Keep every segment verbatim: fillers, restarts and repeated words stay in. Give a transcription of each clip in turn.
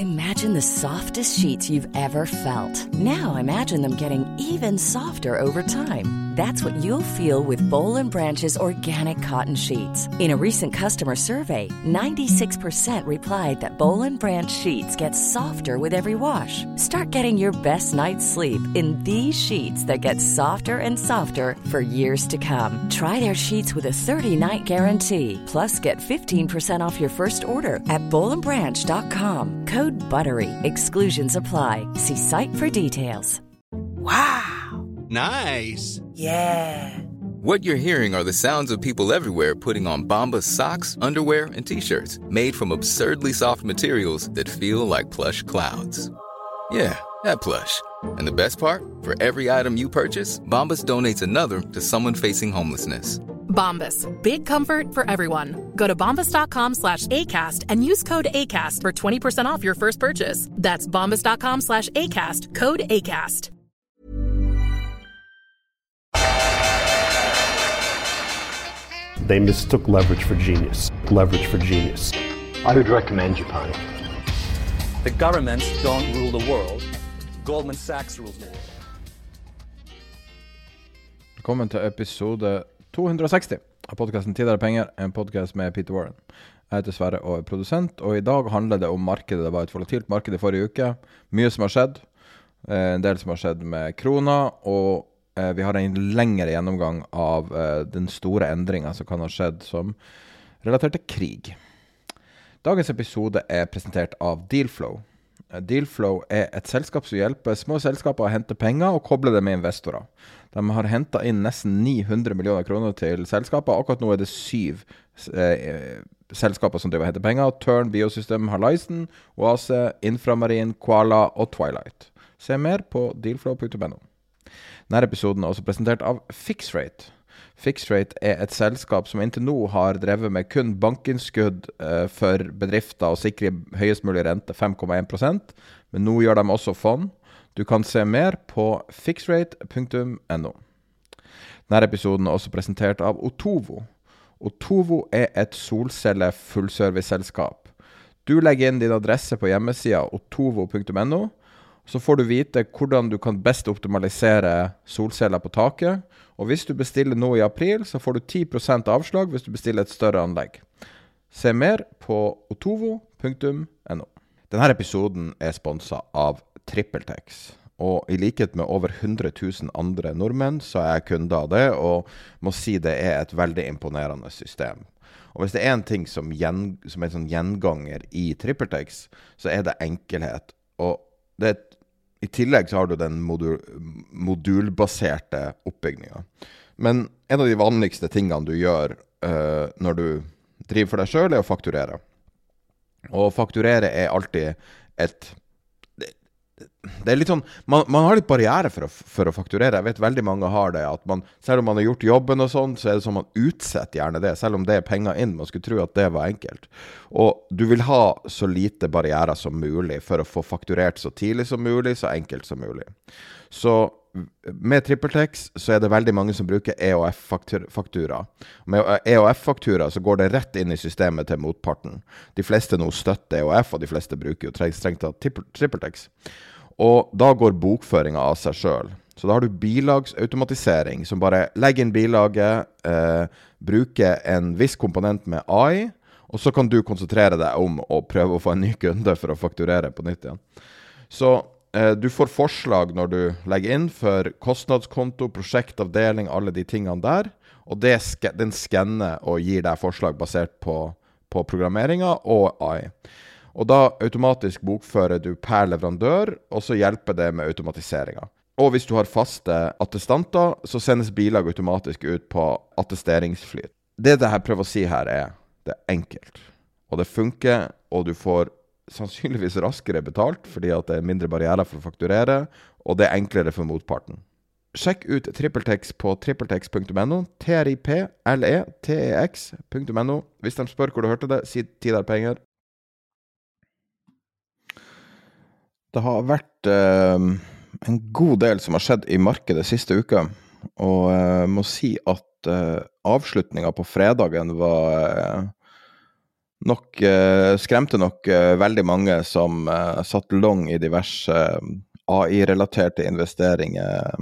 Imagine the softest sheets you've ever felt. Now imagine them getting even softer over time. That's what you'll feel with Boll and Branch's organic cotton sheets. In a recent customer survey, ninety-six percent replied that Boll and Branch sheets get softer with every wash. Start getting your best night's sleep in these sheets that get softer and softer for years to come. Try their sheets with a thirty-night guarantee. Plus, get fifteen percent off your first order at boll and branch dot com. Code BUTTERY. Exclusions apply. See site for details. Wow. Nice. Yeah. What you're hearing are the sounds of people everywhere putting on Bombas socks, underwear, and T-shirts made from absurdly soft materials that feel like plush clouds. Yeah, that plush. And the best part? For every item you purchase, Bombas donates another to someone facing homelessness. Bombas. Big comfort for everyone. Go to bombas.com slash ACAST and use code ACAST for twenty percent off your first purchase. That's bombas.com slash ACAST. Code ACAST. They mistook leverage for genius. Leverage for genius. I would recommend Japan. The governments don't rule the world. Goldman Sachs rules the world. Velkommen til episode to hundre og seksti av podcasten Tid er penger, en podcast med Peter Warren. Jeg heter Sverre og er produsent, og i dag handler det om markedet. Det var et volatilt marked i forrige uke. Mye som har skjedd. En del som har skjedd med krona, og vi har en lengre gjennomgang av den store endringen som kan ha skjedd som relatert til krig. Dagens episode er presentert av Dealflow. Dealflow er et selskap som hjelper små selskaper å hente penger og koble det med investorer. De har hentet inn nesten ni hundre millioner kroner til selskaper. Akkurat nå er det syv eh, selskaper som driver og henter penger. Turn Biosystem, Horizon, Oase, Inframarine, Koala og Twilight. Se mer på dealflow punktum no. Denne episoden er også presentert av Fixrate. Fixrate er et selskap som inntil nå har drevet med kun bankinnskudd eh, for bedrifter og sikre høyest mulig rente, fem komma en prosent. Men nå gjør de også fond. Du kan se mer på fixrate punktum no. Denne episoden er også presentert av Otovo. Otovo er et solcelle fullservice-selskap. Du legger inn din adresse på hjemmesiden otovo punktum no, så får du vite hvordan du kan best optimalisere solceller på taket. Og hvis du bestiller nå i april, så får du ti prosent avslag hvis du bestiller et større anlegg. Se mer på otovo punktum no. Denne episoden er sponset av TrippelTex. Og i likhet med over hundre tusen andre nordmenn, så er jeg kunde av det, og må si det er et veldig imponerende system. Og hvis det er en ting som, gjen, som er en sånn gjenganger i TrippelTex, så er det enkelhet. Og det er, i tillegg så har du den modul, modulbaserte oppbyggingen. Men en av de vanligste tingene du gjør uh, når du driver for deg selv, er å fakturere. Og fakturere er alltid et... Det, det er litt sånn, man, man har litt barriere for å, for å fakturere. Jeg vet veldig mange har det, at man, selv om man har gjort jobben og sånn, så er det sånn man utsetter gjerne det, selv om det er penger inn. Man skulle tro at det var enkelt. Og du vil ha så lite barriere som mulig for å få fakturert så tidlig som mulig, så enkelt som mulig. Så med TrippelTex så er det veldig mange som bruker E O F-faktura. Med E O F-faktura så går det rett inn i systemet til motparten. De fleste nå støtter E O F, og de fleste bruker jo strengt av TrippelTex. Og da går bokføringen av seg selv. Så da har du bilagsautomatisering, som bare legger inn bilaget, eh, bruker en viss komponent med A I, og så kan du konsentrere deg om å prøve å få en ny kunde for å fakturere på nytt igjen. Så du får forslag når du legger inn for kostnadskonto, prosjektavdeling, alle de tingene der, og det, den skanner og gir deg forslag basert på, på programmeringen og A I. Og da automatisk bokfører du per leverandør, og så hjelper det med automatiseringen. Og hvis du har faste attestanter, så sendes bilag automatisk ut på attesteringsflyt. Det det her prøver å si her er, det er enkelt, og det funker, og du får sannsynligvis raskere betalt, fordi at det er mindre barriere for å fakturere, og det er enklere for motparten. Sjekk ut TrippelTex på trippeltex punktum no, T R I P L E T E X punktum no. Hvis de spør hvor du hørte det, si tid er penger. Det har vært eh, en god del som har skjedd i markedet siste uka, og jeg eh, må si at eh, avslutningen på fredagen var... Eh, nok, uh, skremte nok uh, veldig mange som uh, satt long i diverse uh, A I-relaterte investeringer.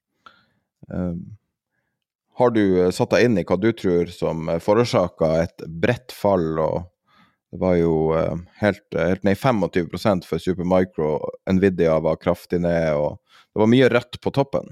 Uh, har du uh, satt deg inn i hva du tror som uh, forårsaket et bredt fall, og det var jo uh, helt, uh, helt ned i tjuefem prosent for Supermicro, Nvidia var kraftig ned, og det var mye rødt på toppen.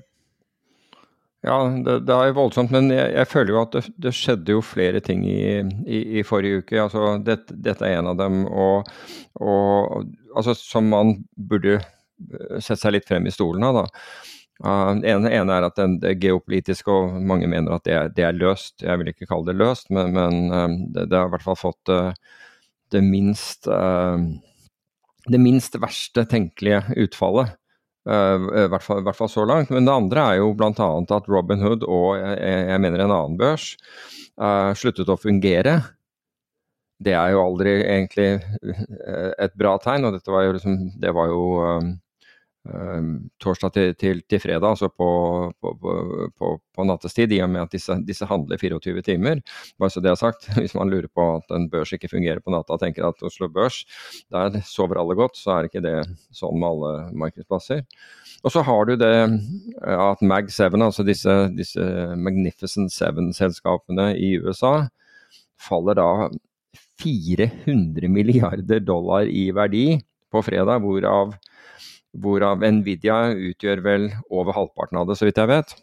Ja, det, det er jo voldsomt, men jeg, jeg føler jo at det, det skjedde jo flere ting i, i, i forrige uke. Altså, det, dette er en av dem, og, og altså, som man burde sette seg litt frem i stolen av da. Uh, det ene, ene er at den, det er geopolitisk, og mange mener at det er, det er løst. Jeg vil ikke kalle det løst, men, men um, det, det har i hvert fall fått uh, det minst, uh, det minst verste tenkelige utfallet. Uh, i, hvert fall, I hvert fall så langt, men det andre er jo blant annet at Robinhood og jeg, jeg mener en annen børs uh, sluttet å fungere. Det er jo aldri egentlig et bra tegn, og dette var jo liksom, det var jo um, um, torsdag til, til, til fredag, altså på, på, på, på nattestid, i og med at disse, disse handler fireogtyve timer. Bare så det jeg har sagt, hvis man lurer på at en børs ikke fungerer på natta, og tenker at Oslo Børs, der sover alle godt, så er ikke det sånn med alle markedsplasser. Og så har du det at Mag syv, altså disse, disse Magnificent Seven-selskapene i U S A, faller da fire hundre milliarder dollar i verdi på fredag, hvorav, hvorav Nvidia utgjør vel over halvparten av det, så vidt jeg vet.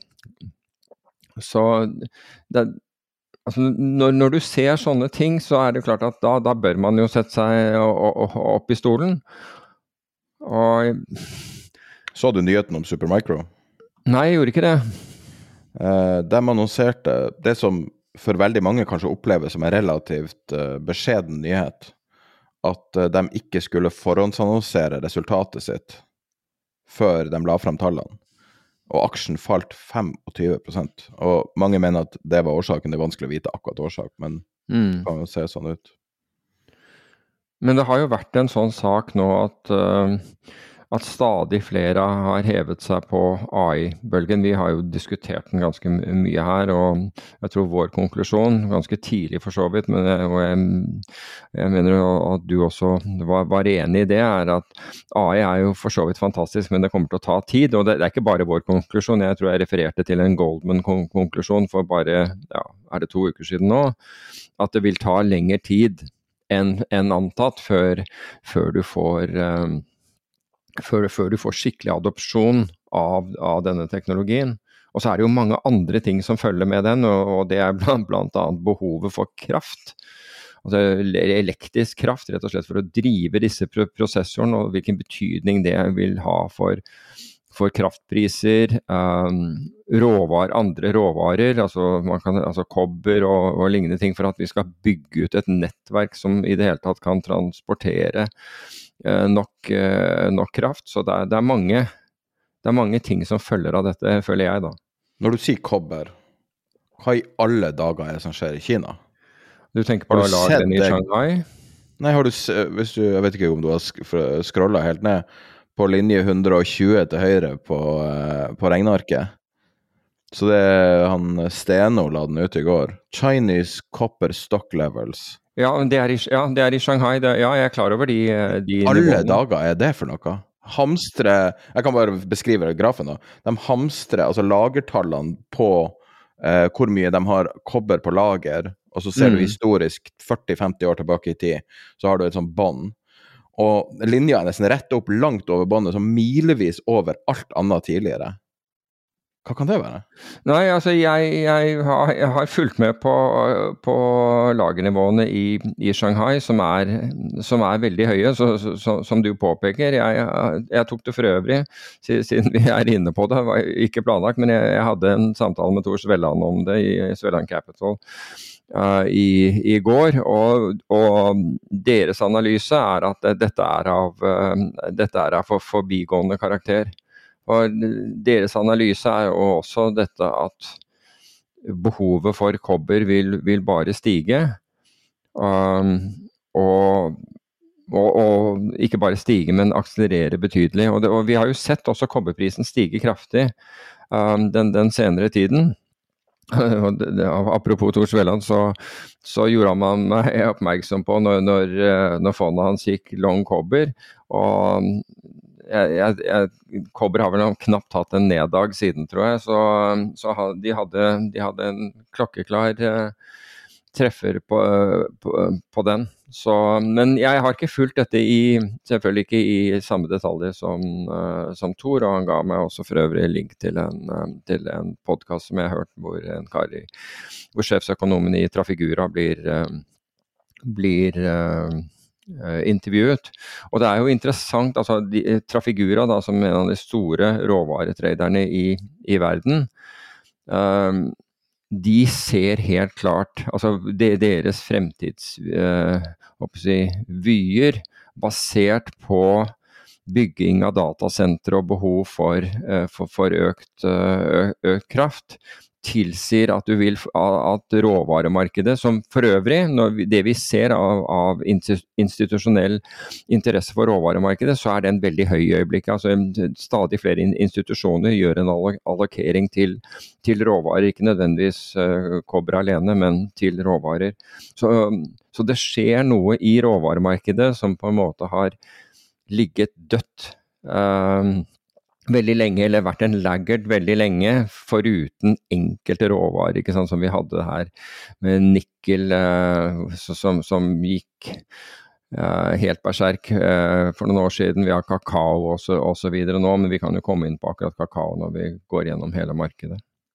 Så det, altså når, når du ser sånne ting, så er det klart at da, da bør man jo sette seg opp i stolen. Og så du nyheten om Supermicro? Nei, jeg gjorde ikke det. Eh, de annonserte det som for veldig mange kanskje opplever som en relativt uh, beskjeden nyhet, at uh, de ikke skulle forhåndsannonsere resultatet sitt før de la frem tallene. Og aksjen falt tjuefem prosent. Og mange mener at det var årsaken. Det er vanskelig å vite akkurat årsak, men mm. det kan jo se sånn ut. Men det har jo vært en sånn sak nå at uh, at stadig flere har hevet seg på A I-bølgen. Vi har jo diskutert den ganske mye her, og jeg tror vår konklusjon, ganske tidlig for så vidt, men jeg, og jeg, jeg mener at du også var, var enig i det, er at A I er jo for så vidt fantastisk, men det kommer til å ta tid, og det, det er ikke bare vår konklusjon. Jeg tror jeg refererte til en Goldman-konklusjon for bare, ja, er det to uker siden nå, at det vil ta lengre tid enn, enn antatt før, før du får... Um, Før, før du får skikkelig adopsjon av, av denne teknologien. Og så er det jo mange andre ting som følger med den, og, og det er blant, blant annet behovet for kraft. Altså elektrisk kraft, rett og slett for å drive disse prosessorene, og hvilken betydning det vil ha for, for kraftpriser, um, råvar, andre råvarer, altså, man kan, altså kobber og, og lignende ting, for at vi skal bygge ut et nettverk som i det hele tatt kan transportere Nok, nok kraft, så det er, det, er mange, det er mange ting som følger av dette, føler jeg da. Når du sier kobber, hva i alle dager er det som skjer i Kina? Du tenker på lagren i Shanghai? Nei, har du, hvis du, jeg vet ikke om du har scrollet helt ned på linje hundre og tjue til høyre på, på regnarket. Så det er han Steno la den ut i går. Chinese copper stock levels. Ja, det er i, ja, det er i Shanghai. Det, ja, jeg er klar over de, de Alle nivåene. Dager er det for noe? Hamstre, jeg kan bare beskrive grafen da. De hamstrer, altså lagertallene på eh, hvor mye de har kobber på lager, og så ser mm. du historisk førti til femti år tilbake i tid, så har du et sånt bånd. Og linja er nesten rett opp langt over båndet, som milevis over alt annet tidligere. Hva kan det være? Nei, altså jeg, jeg, har, jeg har fulgt med på, på lagernivåene i, i Shanghai, som er, som er veldig høye, så, så, som du påpeker. Jeg, jeg tok det for øvrig, siden vi er inne på det, var ikke planlagt, men jeg, jeg hadde en samtale med Tor Svelland om det i Svelland Capital uh, i, i går, og, og deres analyse er at dette er av, uh, dette er av for, forbigående karakter. Og deres analyse er jo også dette at behovet for kobber vil, vil bare stige, um, og, og, og ikke bare stige, men akselerere betydelig. Og, det, og vi har jo sett også kobberprisen stige kraftig um, den, den senere tiden. Apropos Tor Svelland, så, så gjorde man meg oppmerksom på når, når, når fondet hans gikk long kobber, og jeg, jeg, jeg, kobber har vel knapt hatt en neddag siden, tror jeg, så, så de, hadde, de hadde en klokkeklar treffer på, på, på den. Så, men jeg har ikke fulgt dette i, selvfølgelig ikke i samme detaljer som, uh, som Tor, og han ga meg også for øvrig link til en, um, til en podcast som jeg har hørt, hvor en kar i, hvor sjefsøkonomen i Trafigura blir, uh, blir uh, uh, intervjuet. Og det er jo interessant, altså de, Trafigura da, som en av de store råvaretraderne i, i verden, uh, de ser helt klart, altså det, deres fremtids uh, si, vyer basert på bygging av datasentre og behov for, uh, for, for økt, uh, økt kraft, tilsier at du vil at råvaremarkedet, som for øvrig, når vi, det vi ser av, av institusjonell interesse for råvaremarkedet, så er det en veldig høy øyeblikk. Altså stadig flere institusjoner gjør en allokering til, til råvarer, ikke nødvendigvis uh, kobber alene, men til råvarer. Så, så det skjer noe i råvaremarkedet som på en måte har ligget dødt. Uh, veldig lenge, eller vært en laggard veldig lenge, foruten enkelte råvarer, ikke sant, som vi hadde her med nikkel, uh, som, som gikk uh, helt berserk uh, for noen år siden. Vi har kakao og så, og så videre nå, men vi kan jo komme inn på akkurat kakao når vi går gjennom hele markedet.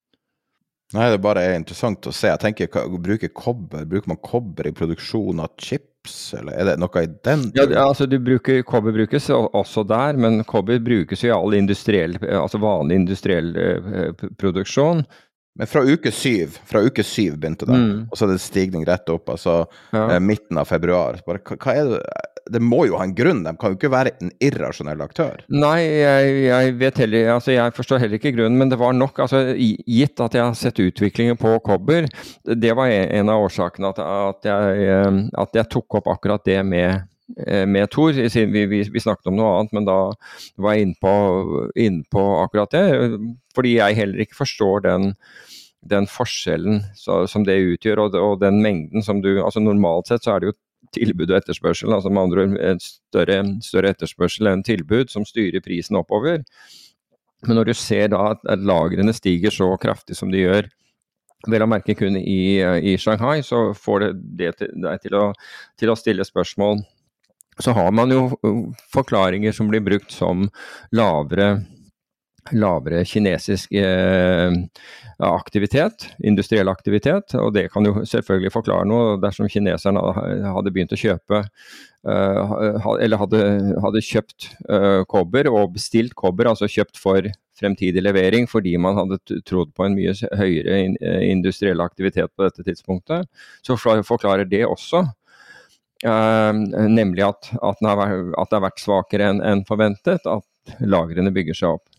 Nei, det bare er interessant å se. Jeg tenker, bruker kobber, bruker man kobber i produksjon av chips, eller er det noe i den? Ja, altså du bruker, kobber brukes også der, men kobber brukes jo i all industriell, altså vanlig industriell eh, produksjon. Men fra uke syv, fra uke syv begynte det, mm. og så er det stigning rett opp, altså ja. eh, midten av februar. Bare, hva, hva er det? Det må jo ha en grunn, de kan jo ikke være en irrasjonell aktør. Nei, jeg, jeg vet heller, altså jeg forstår heller ikke grunnen, men det var nok, altså gitt at jeg har sett utviklingen på kobber, det var en av årsakene at, at, jeg, at jeg tok opp akkurat det med, med Tor. Vi, vi, vi snakket om noe annet, men da var jeg inne på, inne på akkurat det, fordi jeg heller ikke forstår den den forskjellen så, som det utgjør, og, og den mengden som du, altså normalt sett så er det jo tilbud og etterspørsel, altså med andre ord en større, større etterspørsel enn tilbud som styrer prisen oppover. Men når du ser da at, at lagrene stiger så kraftig som de gjør, vel å merke kun i, i Shanghai, så får det, det til, deg til, å, til å stille spørsmål. Så har man jo forklaringer som blir brukt som lavere lavere kinesisk eh, aktivitet, industriell aktivitet, og det kan jo selvfølgelig forklare noe dersom kineserne hadde begynt å kjøpe, eh, eller hadde, hadde kjøpt eh, kobber og bestilt kobber, altså kjøpt for fremtidig levering, fordi man hadde trodd på en mye høyere industriell aktivitet på dette tidspunktet, så forklarer det også. Uh, nemlig at, at, den har, at det har vært svakere enn, enn forventet, at lagrene bygger seg opp.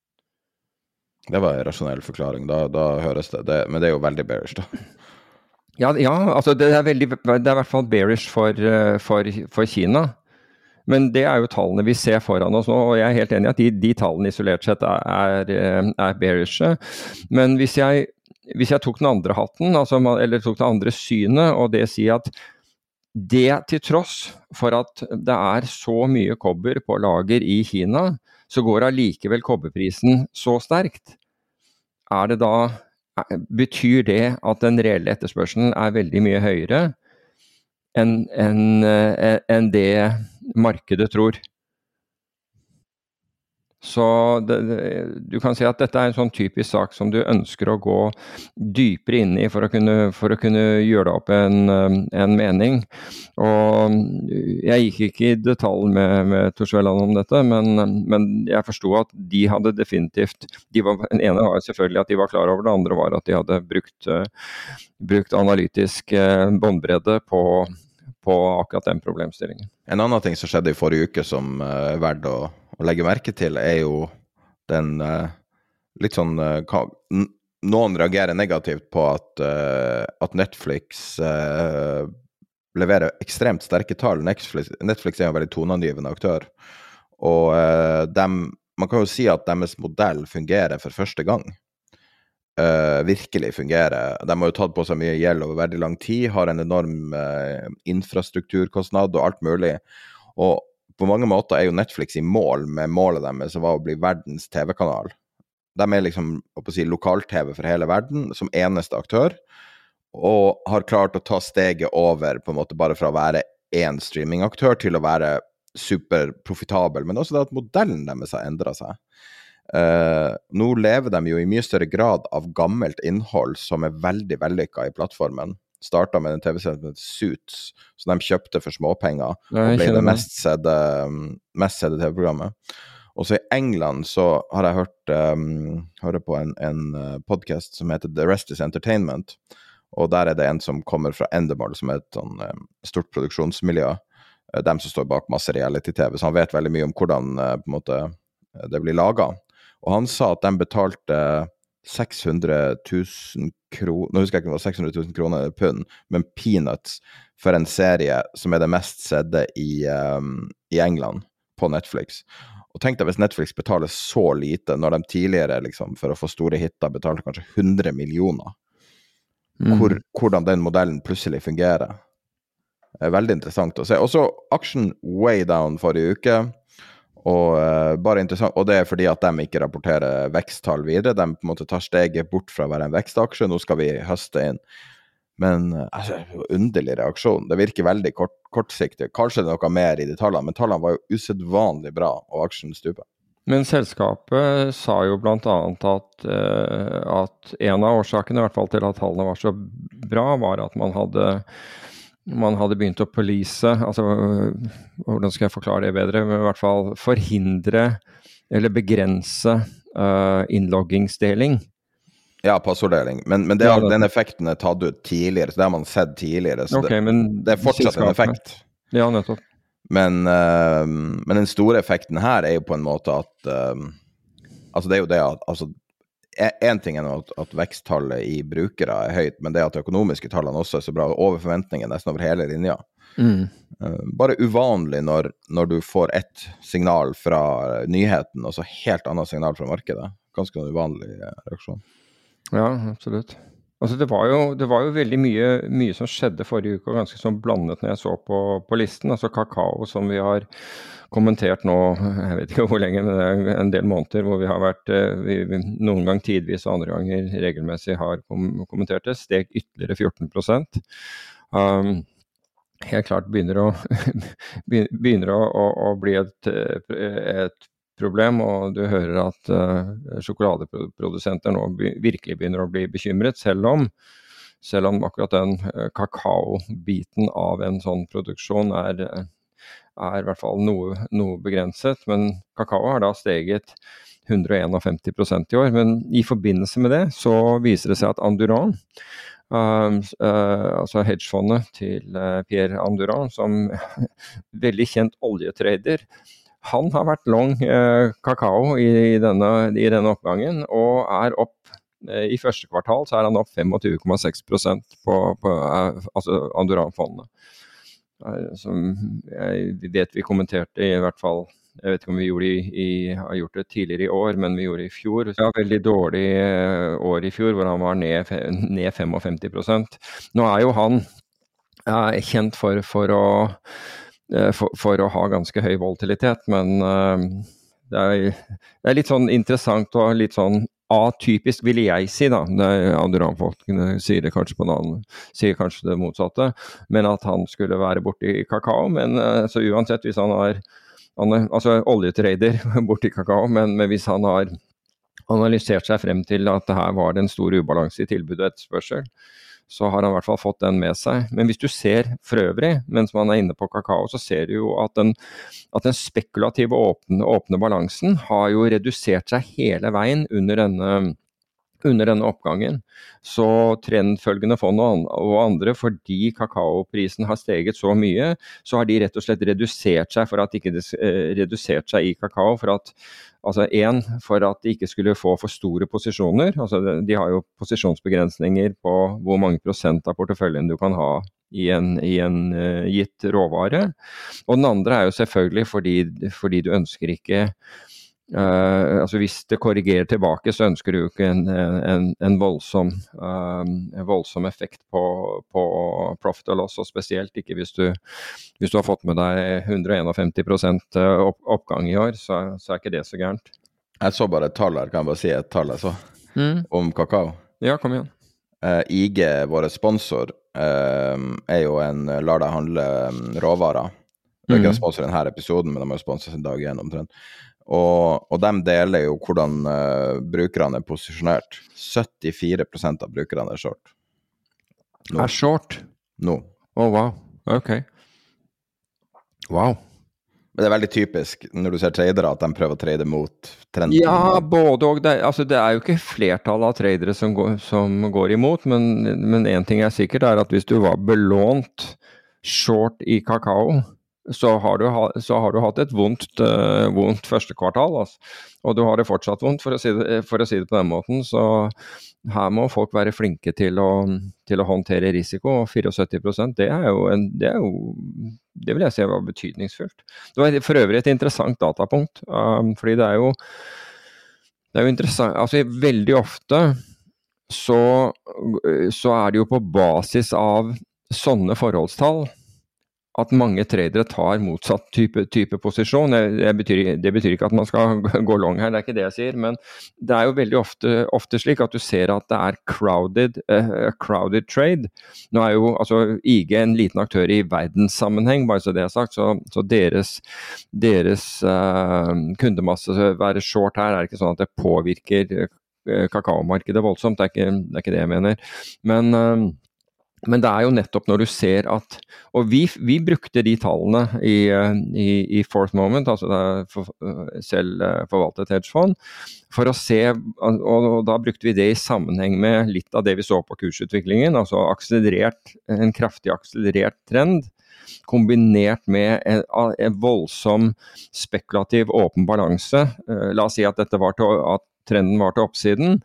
Det var en rasjonell forklaring, da, da høres det. det, men det er jo veldig bearish da. Ja, ja altså det er, veldig, det er i hvert fall bearish for, for, for Kina, men det er jo tallene vi ser foran oss nå, og jeg er helt enig i at de, de tallene isolert sett er, er bearishe, men hvis jeg, hvis jeg tok den andre hatten, altså, eller tok det andre synet, og det sier at det til tross for at det er så mye kobber på lager i Kina, så går allikevel kobberprisen så sterkt. Er det da, betyr det at den reelle etterspørselen er veldig mye høyere enn, enn, enn det markedet tror? Så det, du kan si at dette er en sånn typisk sak som du ønsker å gå dypere inn i for å kunne, for å kunne gjøre deg opp en, en mening. Og jeg gikk ikke i detalj med, med Tor Svelland om dette, men, men jeg forstod at de hadde definitivt, de var, den ene var selvfølgelig at de var klar over, det andre var at de hadde brukt, brukt analytisk båndbredde på, på akkurat den problemstillingen. En annen ting som skjedde i forrige uke som er uh, verdt å å legge merke til er jo den uh, litt sånn uh, n- noen reagerer negativt på at, uh, at Netflix uh, leverer ekstremt sterke tall. Netflix, Netflix er en veldig toneangivende aktør, og uh, dem, man kan jo si at deres modell fungerer for første gang. uh, virkelig fungerer. De har jo tatt på seg mye gjeld over veldig lang tid, har en enorm uh, infrastrukturkostnad og alt mulig. Og på mange måter er jo Netflix i mål med målet deres som var å bli verdens T V-kanal. De er liksom, å si, lokal-T V for hele verden, som eneste aktør, og har klart å ta steget over på en måte bare fra å være en streamingaktør til å være superprofitabel, men også det at modellen deres har endret seg. Uh, nå lever de jo i mye større grad av gammelt innhold som er veldig vellykket i plattformen. Startet med en T V-serie som heter Suits, som de kjøpte for småpenger, og ble det mest sedde, mest sedde T V-programmet. Og så i England så har jeg hørt um, hører på en, en podcast som heter The Rest is Entertainment, og der er det en som kommer fra Endemol, som er et sånn, um, stort produksjonsmiljø, uh, dem som står bak masse reality-T V, så han vet veldig mye om hvordan uh, på en måte, det blir laget. Og han sa at de betalte seks hundre tusen kroner, nå husker jeg ikke om det var seks hundre tusen kroner eller pund, men peanuts for en serie som er det mest sedde i, um, i England på Netflix. Og tenk deg hvis Netflix betaler så lite, når de tidligere liksom, for å få store hitter betalte kanskje hundre millioner. Mm. Hvor, hvordan den modellen plutselig fungerer. Det er veldig interessant å se. Og så aksjen way down forrige uke, og uh, bare interessant, og det er fordi at de ikke rapporterer veksttall videre, de på en måte tar steget bort fra å være en vekstaksje, nå skal vi høste inn, men uh, altså, underlig reaksjon, det virker veldig kort, kortsiktig, kanskje det er noe mer i de tallene, men tallene var jo usedvanlig bra, og aksjen stuper. Men selskapet sa jo blant annet at, uh, at en av årsakene, i hvert fall til at tallene var så bra, var at man hadde man hadde begynt å police, altså hvordan skal jeg forklare det bedre, men i hvert fall forhindre eller begrense uh, innloggingsdeling. Ja, passorddeling, men, men det er, ja, det. Den effekten er tatt ut tidligere, så det har man sett tidligere, så okay, det, det er fortsatt en effekt. Ja, nettopp. Men, uh, men den store effekten her er jo på en måte at, uh, altså det er jo det at, altså, en ting er at, at veksttallet i brukere er høyt, men det at de økonomiske tallene også er så bra, over forventningen nesten over hele linja. Mm. Uh, bare uvanlig når, når du får ett signal fra nyheten, og så helt annet signal fra markedet. Ganske uvanlig reaksjon. Ja, absolutt. Altså det var jo, det var jo veldig mye, mye som skjedde forrige uke, og ganske sånn blandet når jeg så på, på listen. Altså kakao som vi har kommentert nå, jeg vet ikke hvor lenge, men det er en del måneder hvor vi har vært, vi, noen gang tidvis og andre ganger regelmessig har kom, kommentert det, steg ytterligere fjorten prosent. Um, helt klart begynner å, begynner å, å, å bli et, et problem, og du hører at uh, sjokoladeprodusenter nå be, virkelig begynner å bli bekymret, selv om, selv om akkurat den uh, kakao-biten av en sånn produksjon er, er i hvert fall noe, noe begrenset, men kakao har da steget hundre og femten prosent i år, men i forbindelse med det så viser det seg at Andurand, Uh, uh, altså hedgefondet til uh, Pierre Andurand, som veldig kjent oljetrader, han har vært long uh, kakao i, i, denne, i denne oppgangen, og er opp, uh, i første kvartal så er han opp tjuefem komma seks prosent på, på uh, altså Andurand-fondet. Uh, som jeg vet vi kommenterte i hvert fall, jeg vet ikke om vi gjorde i, i, har gjort det tidligere i år, men vi gjorde det i fjor. Det var veldig dårlig år i fjor, hvor han var ned, ned femtifem prosent. Nå er jo han er kjent for, for, å, for, for å ha ganske høy volatilitet, men uh, det, er, det er litt sånn interessant og litt sånn atypisk, vil jeg si da. Andurand-folkene sier det kanskje på en annen, sier kanskje det motsatte, men at han skulle være borte i kakao, men uh, så uansett hvis han har Han er altså oljetrader borti kakao, men, men hvis han har analysert seg frem til at det her var det en stor ubalanse i tilbud og etterspørsel, så har han i hvert fall fått den med seg. Men hvis du ser for øvrig, mens man er inne på kakao, så ser du jo at den, at den spekulative åpne, åpne balansen har jo redusert seg hele veien under denne under denne oppgangen. Så trendfølgende fond og andre, fordi kakaoprisen har steget så mye, så har de rett og slett redusert seg for at ikke det eh, redusert seg i kakao, for at, altså en, for at de ikke skulle få for store posisjoner, altså de har jo posisjonsbegrensninger på hvor mange prosent av porteføljen du kan ha i en, i en uh, gitt råvare, og den andre er jo selvfølgelig fordi, fordi du ønsker ikke Uh, altså hvis det korrigerer tilbake, så ønsker du jo ikke en, en, en voldsom, uh, en voldsom effekt på, på profit og loss, og spesielt ikke hvis du, hvis du har fått med deg hundre og femten prosent opp, oppgang i år, så, så er ikke det så gærent. Jeg så bare et tall her, kan jeg bare si et tall jeg så, mm. om kakao. Ja, kom igjen. Uh, I G, våre sponsor, uh, er jo en lar deg handle råvarer. Det er ikke en sponsor i denne episoden, men de har sponset en dag igjen omtrent. Og, og de deler jo hvordan uh, brukerne er posisjonert. syttifire prosent av brukerne er short. Nå. Er short? Nå. Å, oh, wow. Ok. Wow. Men det er veldig typisk når du ser tradere at de prøver å trade mot trenden. Ja, både og. Det, altså, det er jo ikke flertall av tradere som går, som går imot, men, men en ting er sikkert er at hvis du var belånt short i kakao, så har du, ha, så har du hatt et vondt, uh, vondt første kvartal, altså. Og du har det fortsatt vondt, for å, si det, for å si det på den måten, så her må folk være flinke til å, til å håndtere risiko, og syttifire prosent, det er jo, en, det er jo, det vil jeg si var betydningsfullt. Det var for øvrig et interessant datapunkt, um, fordi det er jo, det er jo interessant, altså veldig ofte så, så er det jo på basis av sånne forholdstall, at mange tradere tar motsatt type, type posisjon. Det, det, betyr, det betyr ikke at man skal gå long her, det er ikke det jeg sier, men det er jo veldig ofte, ofte slik at du ser at det er crowded, uh, crowded trade. Nå er jo altså, I G en liten aktør i verdenssammenheng, bare så det er sagt, så, så deres, deres uh, kundemasse være short her er ikke sånn at det påvirker uh, kakaomarkedet voldsomt, det er ikke det, er ikke det jeg mener. Men uh, Men det er jo nettopp når du ser at, og vi, vi brukte de tallene i, i, i Fourth Moment, altså det er for, selv forvaltet hedgefond, for å se, og, og da brukte vi det i sammenheng med litt av det vi så på kursutviklingen, altså akselerert, en kraftig akselerert trend, kombinert med en, en voldsom spekulativ åpen balanse. La oss si at, dette var til, at trenden var til oppsiden,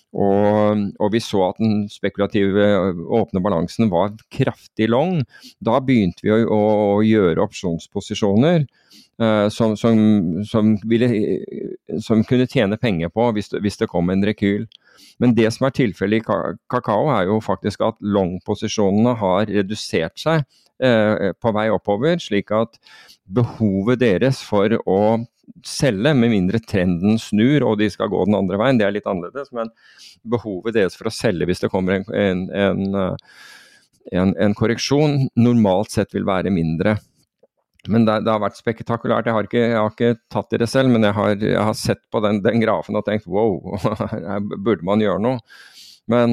Og, og vi så at den spekulative åpne balansen var kraftig long. Da begynte vi å, å gjøre opsjonsposisjoner uh, som, som, som, ville, som kunne tjene penger på hvis det, hvis det kom en rekyl. Men det som er tilfellet i kakao er jo faktisk at long-posisjonene har redusert seg uh, på vei oppover, slik at behovet deres for å selge, med mindre trenden snur og de skal gå den andre veien, det er litt annerledes, men behovet deres for å selge hvis det kommer en, en, en, en, en korreksjon normalt sett vil være mindre. Men det, det har vært spektakulært. Jeg har ikke, jeg har ikke tatt i det selv, men jeg har, jeg har sett på den, den grafen og tenkt, wow, her burde man gjøre noe. Men,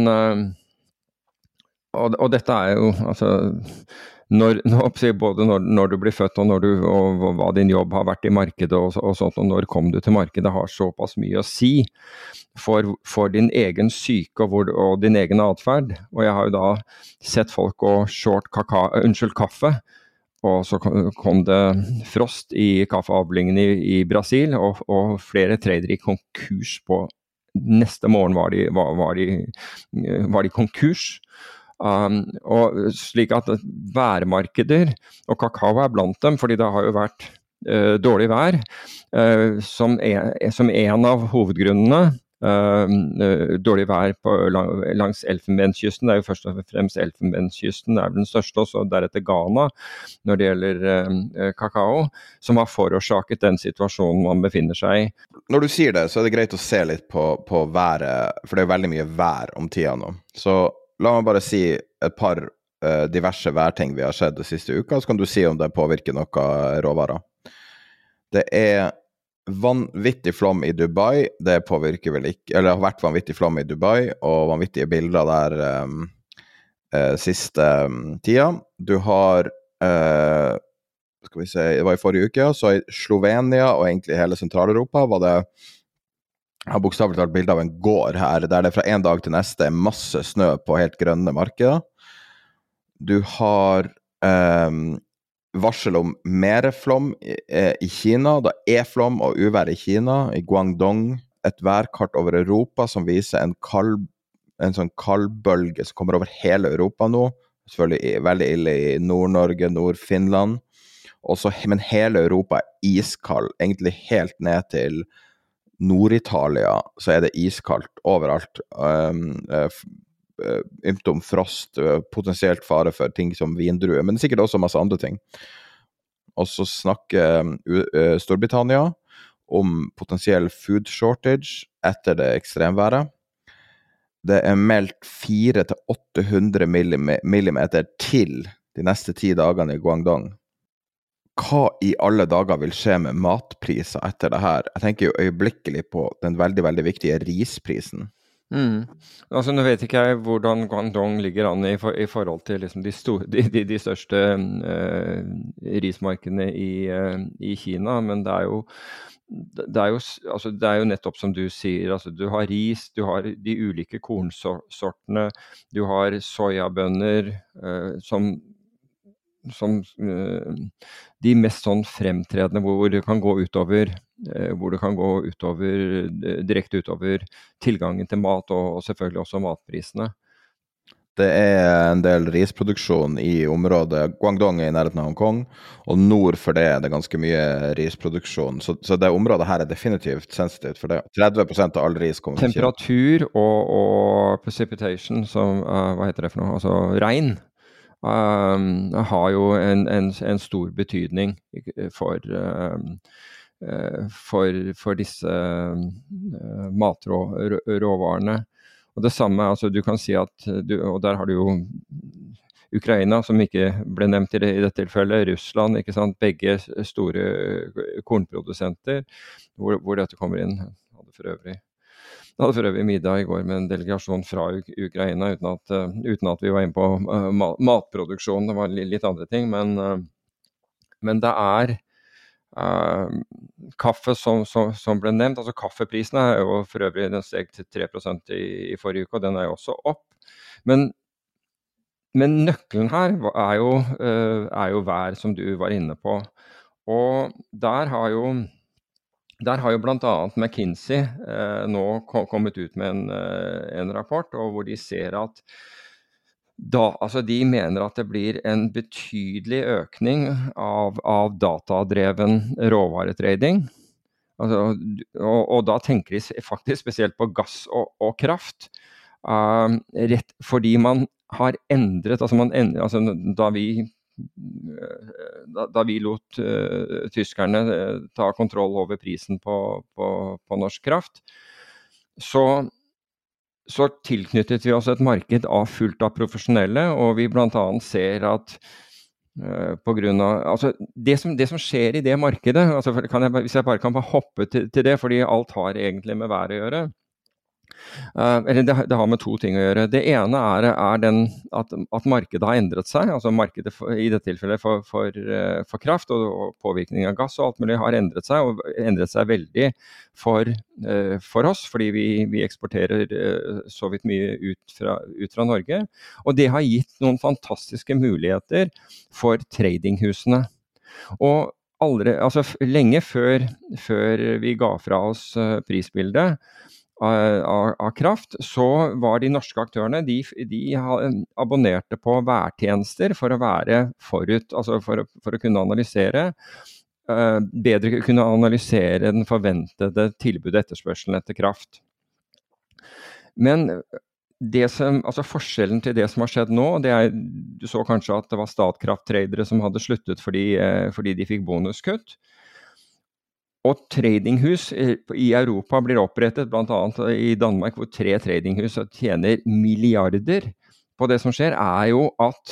og, og dette er jo, altså, Når, både når, når du blir født og, når du, og, og hva din jobb har vært i markedet og, og sånt, og når kom du til markedet har såpass mye å si for, for din egen syke og, hvor, og din egen adferd. Og jeg har jo da sett folk gå short kakao, unnskyld, kaffe, og så kom det frost i kaffeavlingen i, i Brasil, og, og flere trader i konkurs på neste morgen var de, var, var de, var de konkurs. Um, og slik at værmarkeder, og kakao er blant dem, fordi det har jo vært uh, dårlig vær, uh, som, er, som en av hovedgrunnene, uh, uh, dårlig vær på, lang, langs Elfenbenskysten, det er jo først og fremst Elfenbenskysten, det er den største, og så deretter Ghana, når det gjelder uh, kakao, som har forårsaket den situasjonen man befinner seg i. Når du sier det, så er det greit å se litt på, på været, for det er veldig mye vær om tida nå, så la meg bare si et par uh, diverse værting vi har sett det siste uka, så kan du si om det påvirker noe råvarer. Det er vanvittig flom i Dubai, det påvirker vel ikke, eller det har vært vanvittig flom i Dubai, og vanvittige bilder der um, uh, siste um, tida. Du har, uh, skal vi se, det var i forrige uke, så i Slovenia og egentlig hele Sentral-Europa var det Jeg har bokstavelig talt bilde av en gård her, der det fra en dag til neste er masse snø på helt grønne markeder. Du har eh, varsel om mereflom i, i Kina, da er flom og uvær i Kina, i Guangdong. Et værkart over Europa som viser en, kald, en sånn kaldbølge som kommer over hele Europa nå. Selvfølgelig veldig ille i Nord-Norge, Nord-Finland. Også, men hele Europa er iskald, egentlig helt ned til Nord-Italia så er det iskaldt overalt. Um, uh, ymtom frost, uh, potensielt fare for ting som vindruer, men sikkert også masse andre ting. Og så snakker uh, Storbritannia om potensiell food shortage etter det ekstremværet. Det er meldt fire til åtte hundre millimeter til de neste ti dagene i Guangdong. Hva i alle dager vil skje med matpriser etter det her? Jeg tenker jo øyeblikkelig på den veldig, veldig viktige risprisen. Mm. Altså, nå vet ikke jeg hvordan Guangdong ligger an i, for, i forhold til liksom, de, store, de, de, de største uh, rismarkedene i, uh, i Kina, men det er jo Det er, jo, altså det er jo nettopp som du sier, altså du har ris, du har de ulike kornsortene, du har soyabønner uh, som, som uh, de mest sånn fremtredende hvor det kan gå utover, uh, hvor det kan gå utover, uh, direkte utover tilgangen til mat og, og selvfølgelig også matprisene. Det er en del risproduksjon i området. Guangdong er i nærheten av Hongkong, og nord for det er det ganske mye risproduksjon. Så, så det området her er definitivt sensitivt for det. tretti prosent av all ris kommer fra Kina. Temperatur og, og precipitation, som, uh, hva heter det for noe? Altså regn, um, har jo en, en, en stor betydning for, um, uh, for, for disse uh, matråvarene. Og det samme, altså du kan si at, du, og der har du jo Ukraina, som ikke ble nevnt i, det, i dette tilfellet, Russland, ikke sant, begge store kornprodusenter, hvor, hvor dette kommer inn. Jeg hadde for øvrig, jeg hadde for øvrig middag i går med en delegasjon fra Ukraina, uten at, uten at vi var inne på uh, matproduksjon, det var litt andre ting, men, uh, men det er Uh, kaffe som, som, som ble nevnt, altså kaffeprisene er jo for øvrig den steg til tre prosent i, i forrige uke, og den er jo også opp. Men, men nøkkelen her er jo, uh, er jo vær, som du var inne på. Og der har jo, der har jo blant annet McKinsey uh, nå kommet ut med en, uh, en rapport, og hvor de ser at Da, altså de mener at det blir en betydelig økning av, av datadreven råvaretrading. Altså, og, og da tenker de faktisk spesielt på gass og, og kraft. Uh, rett fordi man har endret, altså, man endret, altså da vi da, da vi lot uh, tyskerne uh, ta kontroll over prisen på, på, på norsk kraft, så så tilknyttet vi oss et marked av fullt av profesjonelle, og vi blant annet ser at uh, på grunn av, altså det som, det som skjer i det markedet, altså kan jeg, hvis jeg bare kan bare hoppe til, til det, fordi alt har egentlig med vær å gjøre, uh, eller det, det har med to ting å gjøre. Det ene er, er den, at, at markedet har endret seg, altså markedet for, i dette tilfellet for, for, uh, for kraft og, og påvirkning av gass og alt mulig har endret seg, og endret seg veldig for, uh, for oss, fordi vi, vi eksporterer uh, så vidt mye ut fra, ut fra Norge, og det har gitt noen fantastiske muligheter for tradinghusene. Og aldri, altså lenge før, før vi ga fra oss uh, prisbildet, Av, av kraft, så var de norske aktørene, de, de abonnerte på værtjenester for å være forut, altså for, for å kunne analysere, uh, bedre kunne analysere den forventede tilbudet etterspørselen etter kraft. Men det som, altså forskjellen til det som har skjedd nå, det er, du så kanskje at det var Statkraft-tradere som hadde sluttet fordi, uh, fordi de fikk bonuskutt. Og tradinghus i Europa blir opprettet, blant annet i Danmark, hvor tre tradinghus tjener milliarder på det som skjer, er jo at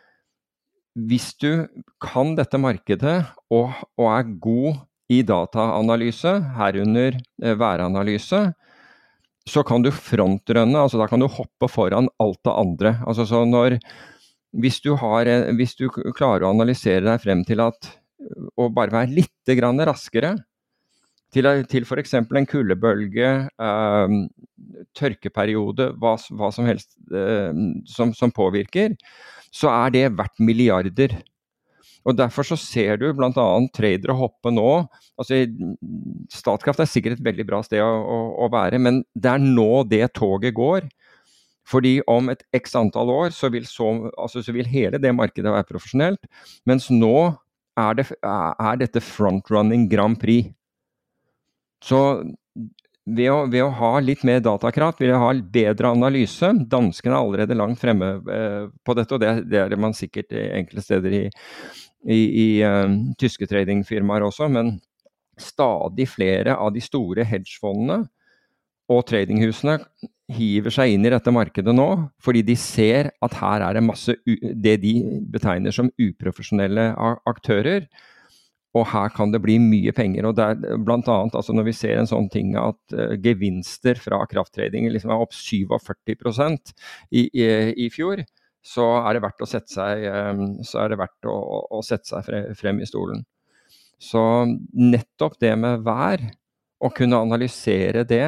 hvis du kan dette markedet og, og er god i dataanalyse, herunder væranalyse, så kan du frontrunne, altså da kan du hoppe foran alt det andre. Altså så når, hvis du, har, hvis du klarer å analysere deg frem til at, og bare være litt grann raskere, Til, til for eksempel en kuldebølge, eh, tørkeperiode, hva, hva som helst eh, som, som påvirker, så er det verdt milliarder. Og derfor så ser du blant annet tradere hoppe nå, altså Statkraft er sikkert et veldig bra sted å, å, å være, men det er nå det toget går, fordi om et x antall år så vil, så, altså, så vil hele det markedet være profesjonelt, mens nå er, det, er dette frontrunning Grand Prix. Så ved å, ved å ha litt mer datakraft, vil jeg ha bedre analyse. Danskene er allerede langt fremme eh, på dette, og det, det er man sikkert enkelte steder i, i, i uh, tyske tradingfirmaer også, men stadig flere av de store hedgefondene og tradinghusene hiver seg inn i dette markedet nå, fordi de ser at her er det masse u det de betegner som uprofesjonelle aktører, og her kan det bli mye penger. Og det er blant annet, altså når vi ser en sånn ting at uh, gevinster fra krafttrading liksom er opp syttiåtte prosent i, i, i fjor, så er det verdt å sette seg, um, så er det verdt å, å sette seg frem, frem i stolen. Så nettopp det med vær, å kunne analysere det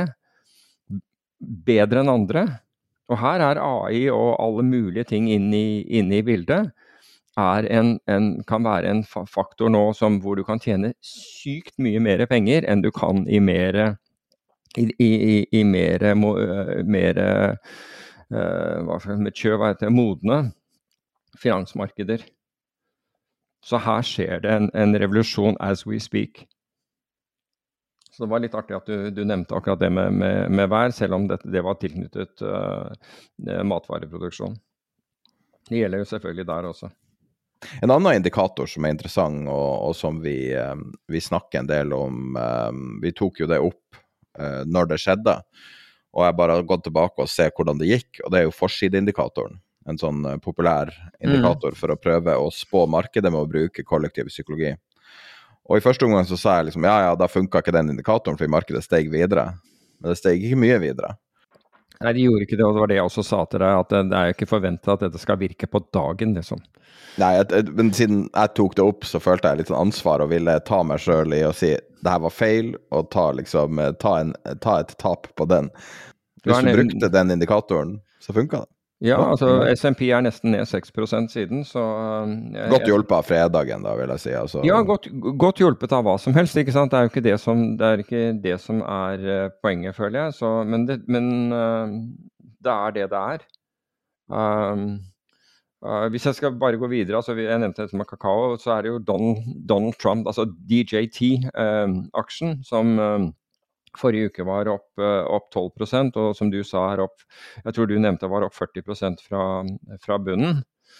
bedre enn andre, og her er A I og alle mulige ting inne i, inne i bildet, er en, en, kan være en faktor nå som, hvor du kan tjene sykt mye mer penger enn du kan i mer, i, i, i mer, mer uh, hva mature, hva heter det, modne finansmarkeder. Så her skjer det en, en revolusjon as we speak. Så det var litt artig at du, du nevnte akkurat det med, med, med vær, selv om det, det var tilknyttet uh, matvareproduksjon. Det gjelder jo selvfølgelig der også. En annen indikator som er interessant, og, og som vi, um, vi snakker en del om, um, vi tok jo det opp uh, når det skjedde, og jeg bare har gått tilbake og se hvordan det gikk, og det er jo forsideindikatoren, en sånn uh, populær indikator mm. for å prøve å spå markedet med å bruke kollektiv psykologi. Og i første omgang så sa jeg liksom, ja, ja, da funket ikke den indikatoren, fordi markedet steg videre, men det steg ikke mye videre. Nei, de gjorde ikke det, og det var det jeg også sa til deg, at det, det er jo ikke forventet at dette skal virke på dagen, liksom. Nei, jeg, men siden jeg tok det opp, så følte jeg litt sånn ansvar og ville ta meg selv i å si, det her var feil, og ta, liksom, ta, en, ta et tap på den. Hvis du brukte den indikatoren, så funket det. Ja, altså S and P er nesten ned seks prosent siden, så... Jeg, godt hjulpet av fredagen da, vil jeg si. Altså. Ja, godt, godt hjulpet av hva som helst, ikke sant? Det er jo ikke det som, det er, ikke det som er uh, poenget, føler jeg. Så, men det, men, uh, det er det det er. Um, uh, hvis jeg skal bare gå videre, altså jeg nevnte dette med kakao, så er det jo Donald, Donald Trump, altså D J T-aksjen, uh, som... Uh, forrige uke var opp, opp tolv prosent, og som du sa er opp, jeg tror du nevnte var opp førti prosent fra, fra bunnen.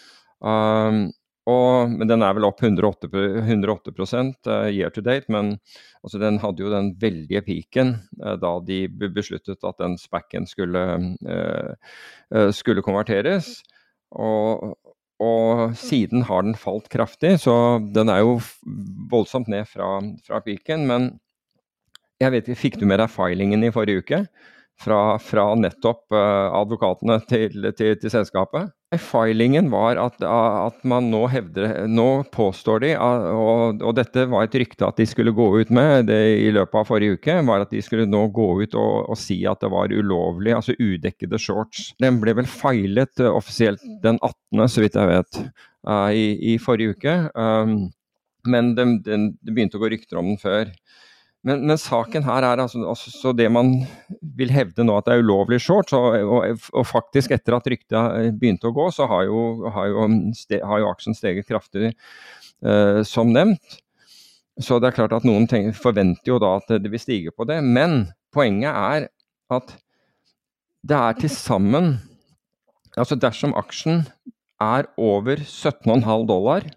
Um, og, men den er vel opp hundre og åtte prosent uh, year to date, men altså, den hadde jo den veldige piken uh, da de besluttet at den SPAC-en skulle, uh, uh, skulle konverteres. Og, og siden har den falt kraftig, så den er jo voldsomt ned fra, fra piken, men jeg vet ikke, fikk du med deg filingen i forrige uke fra, fra nettopp uh, advokatene til, til, til selskapet? Filingen var at, at man nå hevder, nå påstår de, og, og dette var et rykte at de skulle gå ut med det i løpet av forrige uke, var at de skulle nå gå ut og, og si at det var ulovlig, altså udekkede shorts. Den ble vel feilet uh, offisielt den attende, så vidt jeg vet, uh, i, i forrige uke. Um, men det, det, det begynte å gå rykter om den før. Men, men saken her er altså, altså så det man vil hevde nå at det er ulovlig short, og, og, og faktisk etter at ryktet begynte å gå, så har jo, har jo, ste, har jo aksjen steget kraftig uh, som nevnt. Så det er klart at noen tenker, forventer jo da at det vil stige på det, men poenget er at det er til sammen, altså dersom aksjen er over sytten komma fem dollar,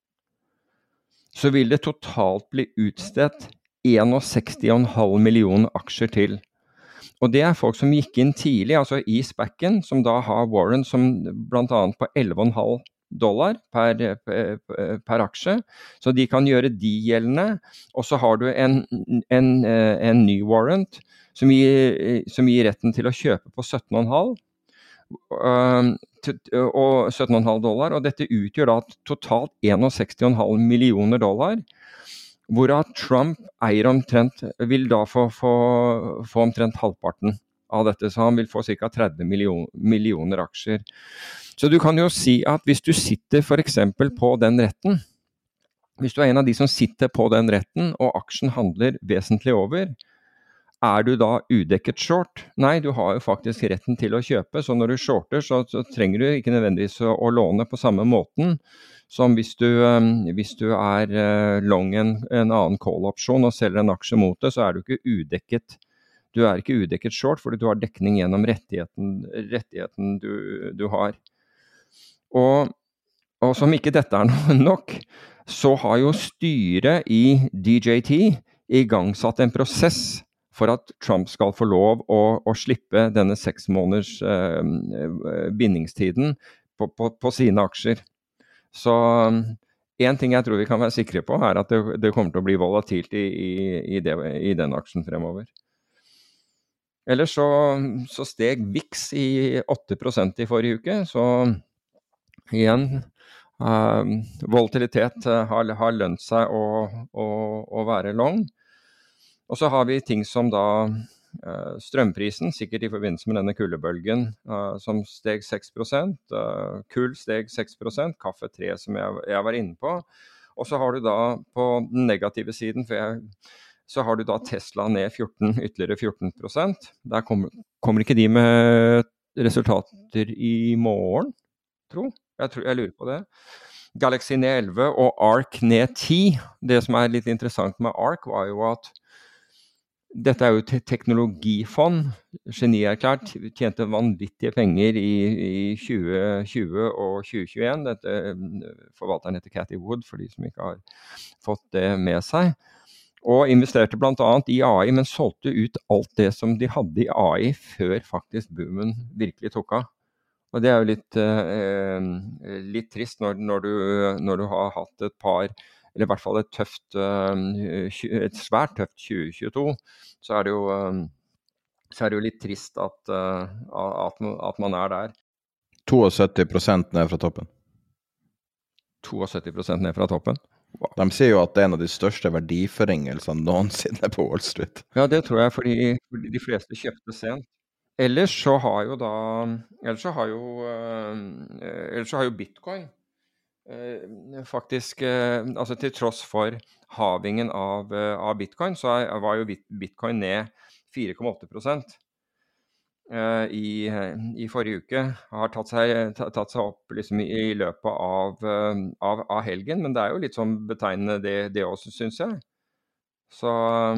så vil det totalt bli utstedt seksti komma fem millioner aksjer til. Og det er folk som gikk inn tidlig, altså i SPAC-en, som da har warrant som blant annet på elleve komma fem dollar per, per, per aksje. Så de kan gjøre de gjeldende, og så har du en, en, en ny warrant som gir, som gir retten til å kjøpe på sytten komma fem og sytten komma fem dollar, og dette utgjør da totalt seksti komma fem millioner dollar, hvorav Trump eier omtrent, vil da få, få, få omtrent halvparten av dette, så han vil få ca. tretti million, millioner aksjer. Så du kan jo si at hvis du sitter for eksempel på den retten, hvis du er en av de som sitter på den retten, og aksjen handler vesentlig over, er du da udekket short? Nei, du har jo faktisk retten til å kjøpe, så når du shorter, så, så trenger du ikke nødvendigvis å, å låne på samme måten, som hvis du, um, hvis du er uh, long en, en annen call-opsjon og selger en aksje mot det, så er du ikke udekket. du er ikke udekket short, fordi du har dekning gjennom rettigheten, rettigheten du, du har. Og, og som ikke dette er noe nok, så har jo styret i D J T igangsatt en prosess for at Trump skal få lov å, å slippe denne seks måneders eh, bindingstiden på, på, på sine aksjer. Så en ting jeg tror vi kan være sikre på er at det, det kommer til å bli volatilt i, i, i, det, i den aksjen fremover. Ellers så, så steg V I X i åtte prosent i forrige uke, så igjen, uh, volatilitet har, har lønt seg å, å, å være long. Og så har vi ting som da uh, strømprisen, sikkert i forbindelse med denne kuldebølgen, uh, som steg seks prosent, uh, kull steg seks prosent, kaffe tre som jeg, jeg var inne på. Og så har du da på den negative siden, for jeg, så har du da Tesla ned fjorten, ytterligere fjorten prosent. Der kommer, kommer ikke de med resultater i morgen, tro? Jeg, tror, jeg lurer på det. Galaxy ned elleve og Arc ned ti. Det som er litt interessant med Arc var jo at dette er jo te- teknologifond, genierklært, tjente vanvittige penger i, i tjue tjue og tjue tjueen. Dette forvalteren heter Cathy Wood, for de som ikke har fått det med seg. Og investerte blant annet i A I, men solgte ut alt det som de hadde i A I før faktisk boomen virkelig tok av. Og det er jo litt, eh, litt trist når, når, du, når du har hatt et par, eller i hvert fall et tøft, et svært tøft tjue tjueto, så er det jo, så er det jo litt trist at, at, at man er der. syttito prosent ned fra toppen. syttito prosent ned fra toppen? Wow. De sier jo at det er en av de største verdiforringelsene noensinne på Wall Street. Ja, det tror jeg, fordi, fordi de fleste kjøpte sent. Ellers så har jo da, ellers så har jo, ellers så har jo Bitcoin Uh, faktisk, uh, altså til tross for havingen av, uh, av Bitcoin, så er, var jo Bitcoin ned fire komma åtte prosent uh, i, i forrige uke. Har tatt seg, tatt seg opp liksom i, i løpet av, uh, av, av helgen, men det er jo litt sånn betegnende det, det også, synes jeg. Så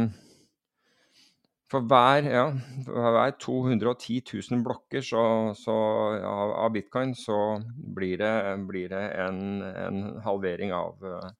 for hver, ja, for hver to hundre og ti tusen blokker så, så, ja, av Bitcoin, så blir det, blir det en, en halvering av,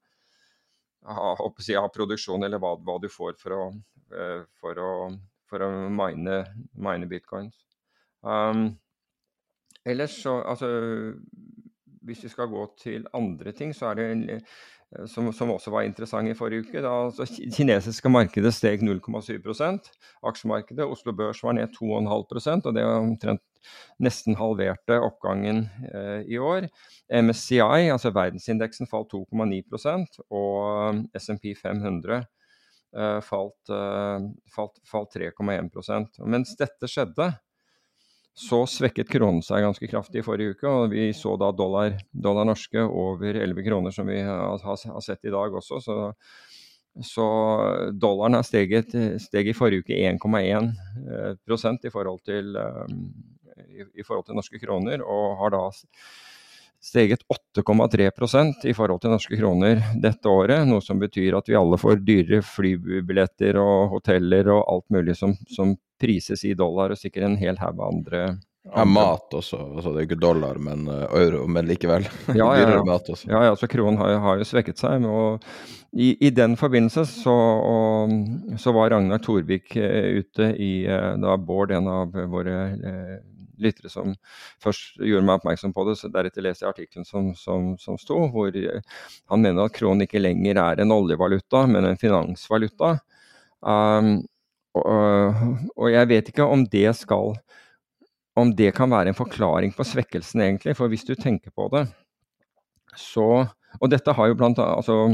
av, av produksjon, eller hva, hva du får for å, for å, for å mine, mine Bitcoins. Um, ellers så, altså, hvis vi skal gå til andre ting, så er det en Som, som også var interessant i forrige uke. Da, altså, kinesiske markedet steg null komma syv prosent. Aksjemarkedet, Oslo Børs var ned to komma fem prosent, og det var omtrent nesten halverte oppgangen eh, i år. M S C I, altså verdensindeksen, falt to komma ni prosent, og S and P fem hundre eh, falt, eh, falt, falt tre komma en prosent. Og mens dette skjedde, så svekket kronen seg ganske kraftig i forrige uke, og vi så da dollar, dollar norske over elleve kroner, som vi har, har sett i dag også. Så, så dollaren har steget, steg i forrige uke en komma en prosent i forhold til, i, i forhold til norske kroner, og har da steget åtte komma tre prosent i forhold til norske kroner dette året, noe som betyr at vi alle får dyrere flybilletter og hoteller og alt mulig som, som prises i dollar, og sikkert en hel haug andre, andre. Ja, mat også, altså det er ikke dollar, men euro, men likevel. Ja, ja, ja. Mat også. Ja, ja, så kronen har, har jo svekket seg, og i, i den forbindelse så, og, så var Ragnar Torvik uh, ute i, uh, da Bård, en av våre uh, lyttere som først gjorde meg oppmerksom på det, så deretter leser jeg artiklen som, som, som sto, hvor uh, han mener at kronen ikke lenger er en oljevaluta, men en finansvaluta. Um, og, og jeg vet ikke om det skal, om det kan være en forklaring på svekkelsen egentlig, for hvis du tenker på det, så, og dette har jo blant annet, altså,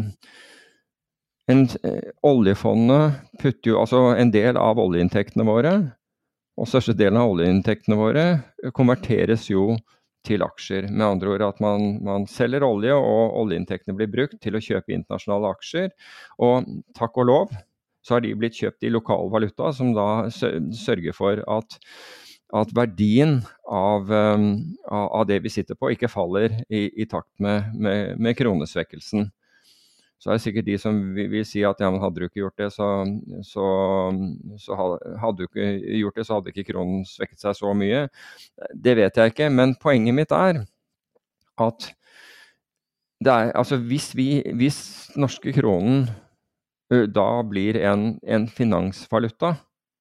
en, eh, oljefondet putter jo, altså en del av oljeinntektene våre, og største delen av oljeinntektene våre konverteres jo til aksjer. Med andre ord at man, man selger olje, og oljeinntektene blir brukt til å kjøpe internasjonale aksjer, og takk og lov, så har de blitt kjøpt i lokal valuta, som da sørger for at, at verdien av, um, av det vi sitter på ikke faller i, i takt med, med, med kronesvekkelsen. så er det sikkert de som vil, vil si at ja, men hadde du ikke gjort det, så, så, så hadde du ikke gjort det, så hadde ikke kronen svekket seg så mye. Det vet jeg ikke, men poenget mitt er at det er, altså hvis, vi, hvis norske kronen da blir en, en finansvaluta,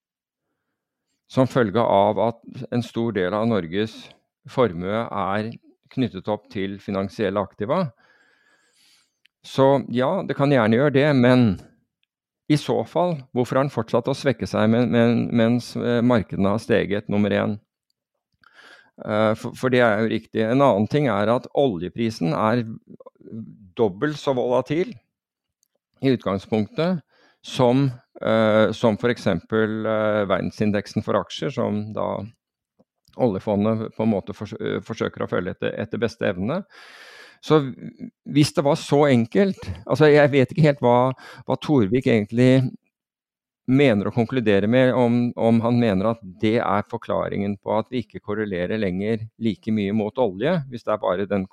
som følge av at en stor del av Norges formue er knyttet opp til finansielle aktiva, så ja, det kan gjerne gjøre det, men i så fall, hvorfor har den fortsatt å svekke seg men, men, mens markedene har steget nummer én? Uh, for, for det er jo riktig. En annen ting er at oljeprisen er dobbelt så volatil i utgangspunktet som, uh, som for eksempel uh, verdensindeksen for aksjer, som da oljefondet på en måte fors- forsøker å følge etter, etter beste evne. Så hvis det var så enkelt, altså jeg vet ikke helt hva, hva Torvik egentlig mener å konkludere med, om, om han mener at det er forklaringen på at vi ikke korrelerer lenger like mye mot olje, hvis det er bare den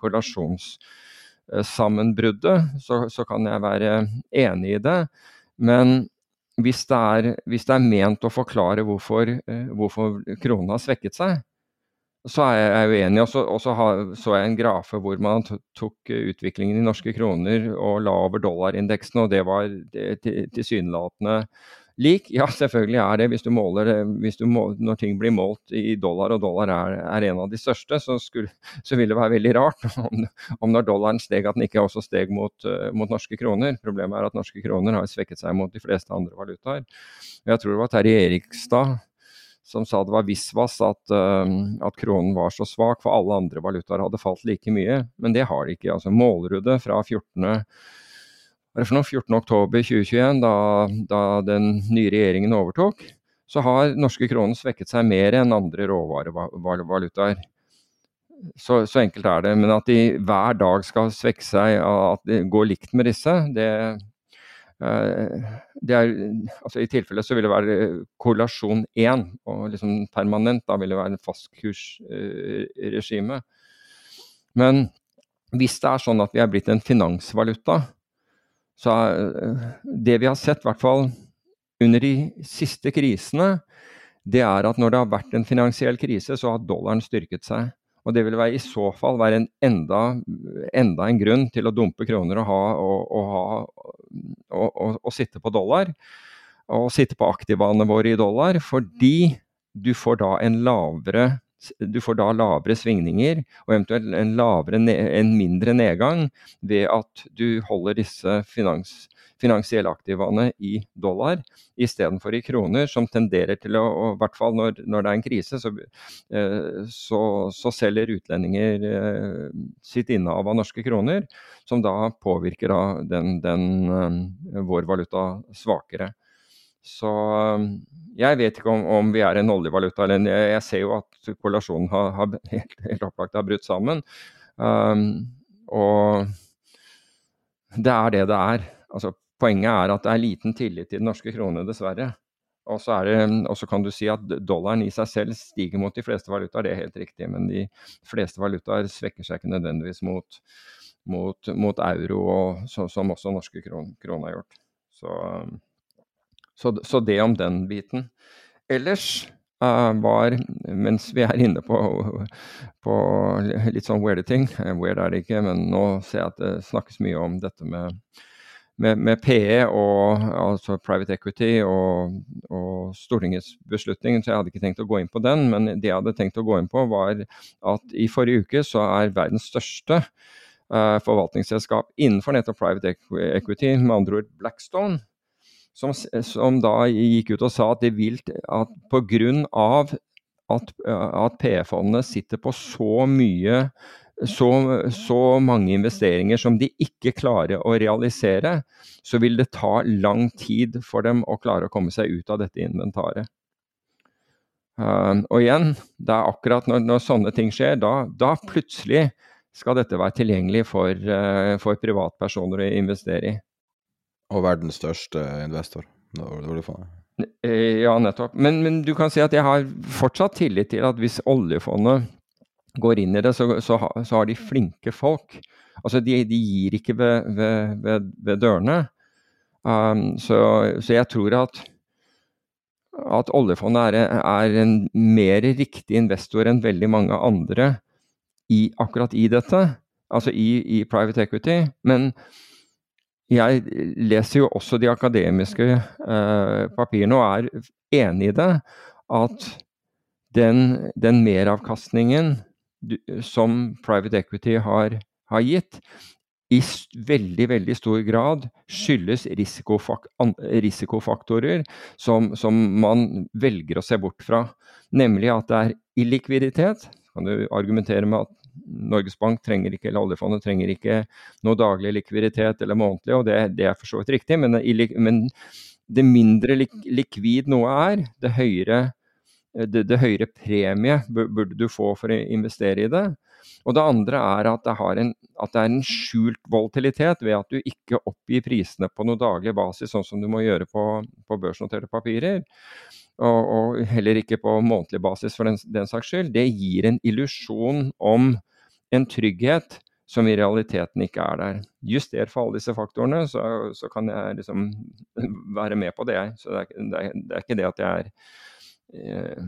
korrelasjonssammenbruddet, så, så kan jeg være enig i det, men hvis det er, hvis det er ment å forklare hvorfor, hvorfor kronen har svekket seg, så er jeg uenig, og så, og så har, så jeg en grafe hvor man tok utviklingen i norske kroner og la over dollarindeksen, og det var tilsynelatende lik. Ja, selvfølgelig er det, hvis du måler det, hvis du må, når ting blir målt i dollar, og dollar er, er en av de største, så, skulle, så vil det være veldig rart om, om når dollaren steg, at den ikke også steg mot, uh, mot norske kroner. Problemet er at norske kroner har svekket seg mot de fleste andre valutaer. Jeg tror det var Terje Erikstad som sa det var visvas at, uh, at kronen var så svak, for alle andre valutaer hadde falt like mye, men det har de ikke. Altså, måler du det fra fjortende oktober tjue tjueen, da, da den nye regjeringen overtok, så har norske kronen svekket seg mer enn andre råvarevalutaer. Så, så enkelt er det, men at de hver dag skal svekke seg, at det går likt med disse, det Det er, altså i tilfelle så vil det være korrelasjon én, og liksom permanent, da vil det være en fastkursregime. Men hvis det er sånn at vi er blitt en finansvaluta, så er det vi har sett, i hvert fall under de siste krisene, det er at når det har vært en finansiell krise, så har dollaren styrket seg. Og det vil være, i så fall være en enda, enda en grunn til å dumpe kroner og, ha, og, og, ha, og, og, og sitte på dollar, og sitte på aktivene våre i dollar, fordi du får da en lavere, du får da lavere svingninger, og eventuelt en, lavere, en mindre nedgang ved at du holder disse finans, finansielle aktivene i dollar, i stedet for i kroner, som tenderer til å, og i hvert fall når, når det er en krise, så, så, så selger utlendinger sitt innehav av norske kroner, som da påvirker da den, den, vår valuta svakere. Så jeg vet ikke om, om vi er en oljevaluta, eller jeg, jeg ser jo at korrelasjonen har, har helt, helt opplagt har brutt sammen, um, og det er det det er. Altså, poenget er at det er liten tillit til den norske krone, dessverre. Og så, er det, og så kan du si at dollaren i seg selv stiger mot de fleste valutaer, det er helt riktig, men de fleste valutaer svekker seg ikke nødvendigvis mot, mot, mot euro, og, så, som også norske kron, krone har gjort. Så, så, så det om den biten. Ellers uh, var, mens vi er inne på, på litt sånn weirde ting, weird er det ikke, men nå ser jeg at det snakkes mye om dette med Med, med P E og altså private equity og, og Stortingets beslutning, så jeg hadde ikke tenkt å gå inn på den, men det jeg hadde tenkt å gå inn på var at i forrige uke så er verdens største uh, forvaltningsselskap innenfor nettopp private equity, med andre ord Blackstone, som, som da gikk ut og sa at det vil, at på grunn av at, at P E-fondene sitter på så mye Så, så mange investeringer som de ikke klarer å realisere, så vil det ta lang tid for dem å klare å komme seg ut av dette inventaret. Uh, og igjen, det er akkurat når, når sånne ting skjer, da, da plutselig skal dette være tilgjengelig for, uh, for privatpersoner å investere i. Og verdens største investor. Ja, nettopp. Men, men du kan si at jeg har fortsatt tillit til at hvis oljefondet går inn i det, så, så, så har de flinke folk. Altså, de, de gir ikke ved, ved, ved, ved dørene. Um, så, så jeg tror at, at oljefondet er, er en mer riktig investor enn veldig mange andre i, akkurat i dette, altså i, i private equity. Men jeg leser jo også de akademiske uh, papirene og er enig i det, at den, den meravkastningen du, som private equity har, har gitt, i veldig, veldig stor grad skyldes risikofak- risikofaktorer som, som man velger å se bort fra. Nemlig at det er illikviditet. Kan du argumentere med at Norges Bank trenger ikke, eller oljefondet trenger ikke noe daglig likviditet eller månedlig, og det, det er for så vidt riktig, men, men det mindre lik, likvid noe er, det høyere Det, det høyere premie burde du få for å investere i det. Og det andre er at det, har en, at det er en skjult volatilitet ved at du ikke oppgir prisene på noe daglig basis, sånn som du må gjøre på, på børsnoterte papirer, og, og heller ikke på månedlig basis for den, den saks skyld. Det gir en illusjon om en trygghet som i realiteten ikke er der. Juster for alle disse faktorene, så, så kan jeg liksom være med på det. Så det er, det er, det er ikke det at jeg er Uh,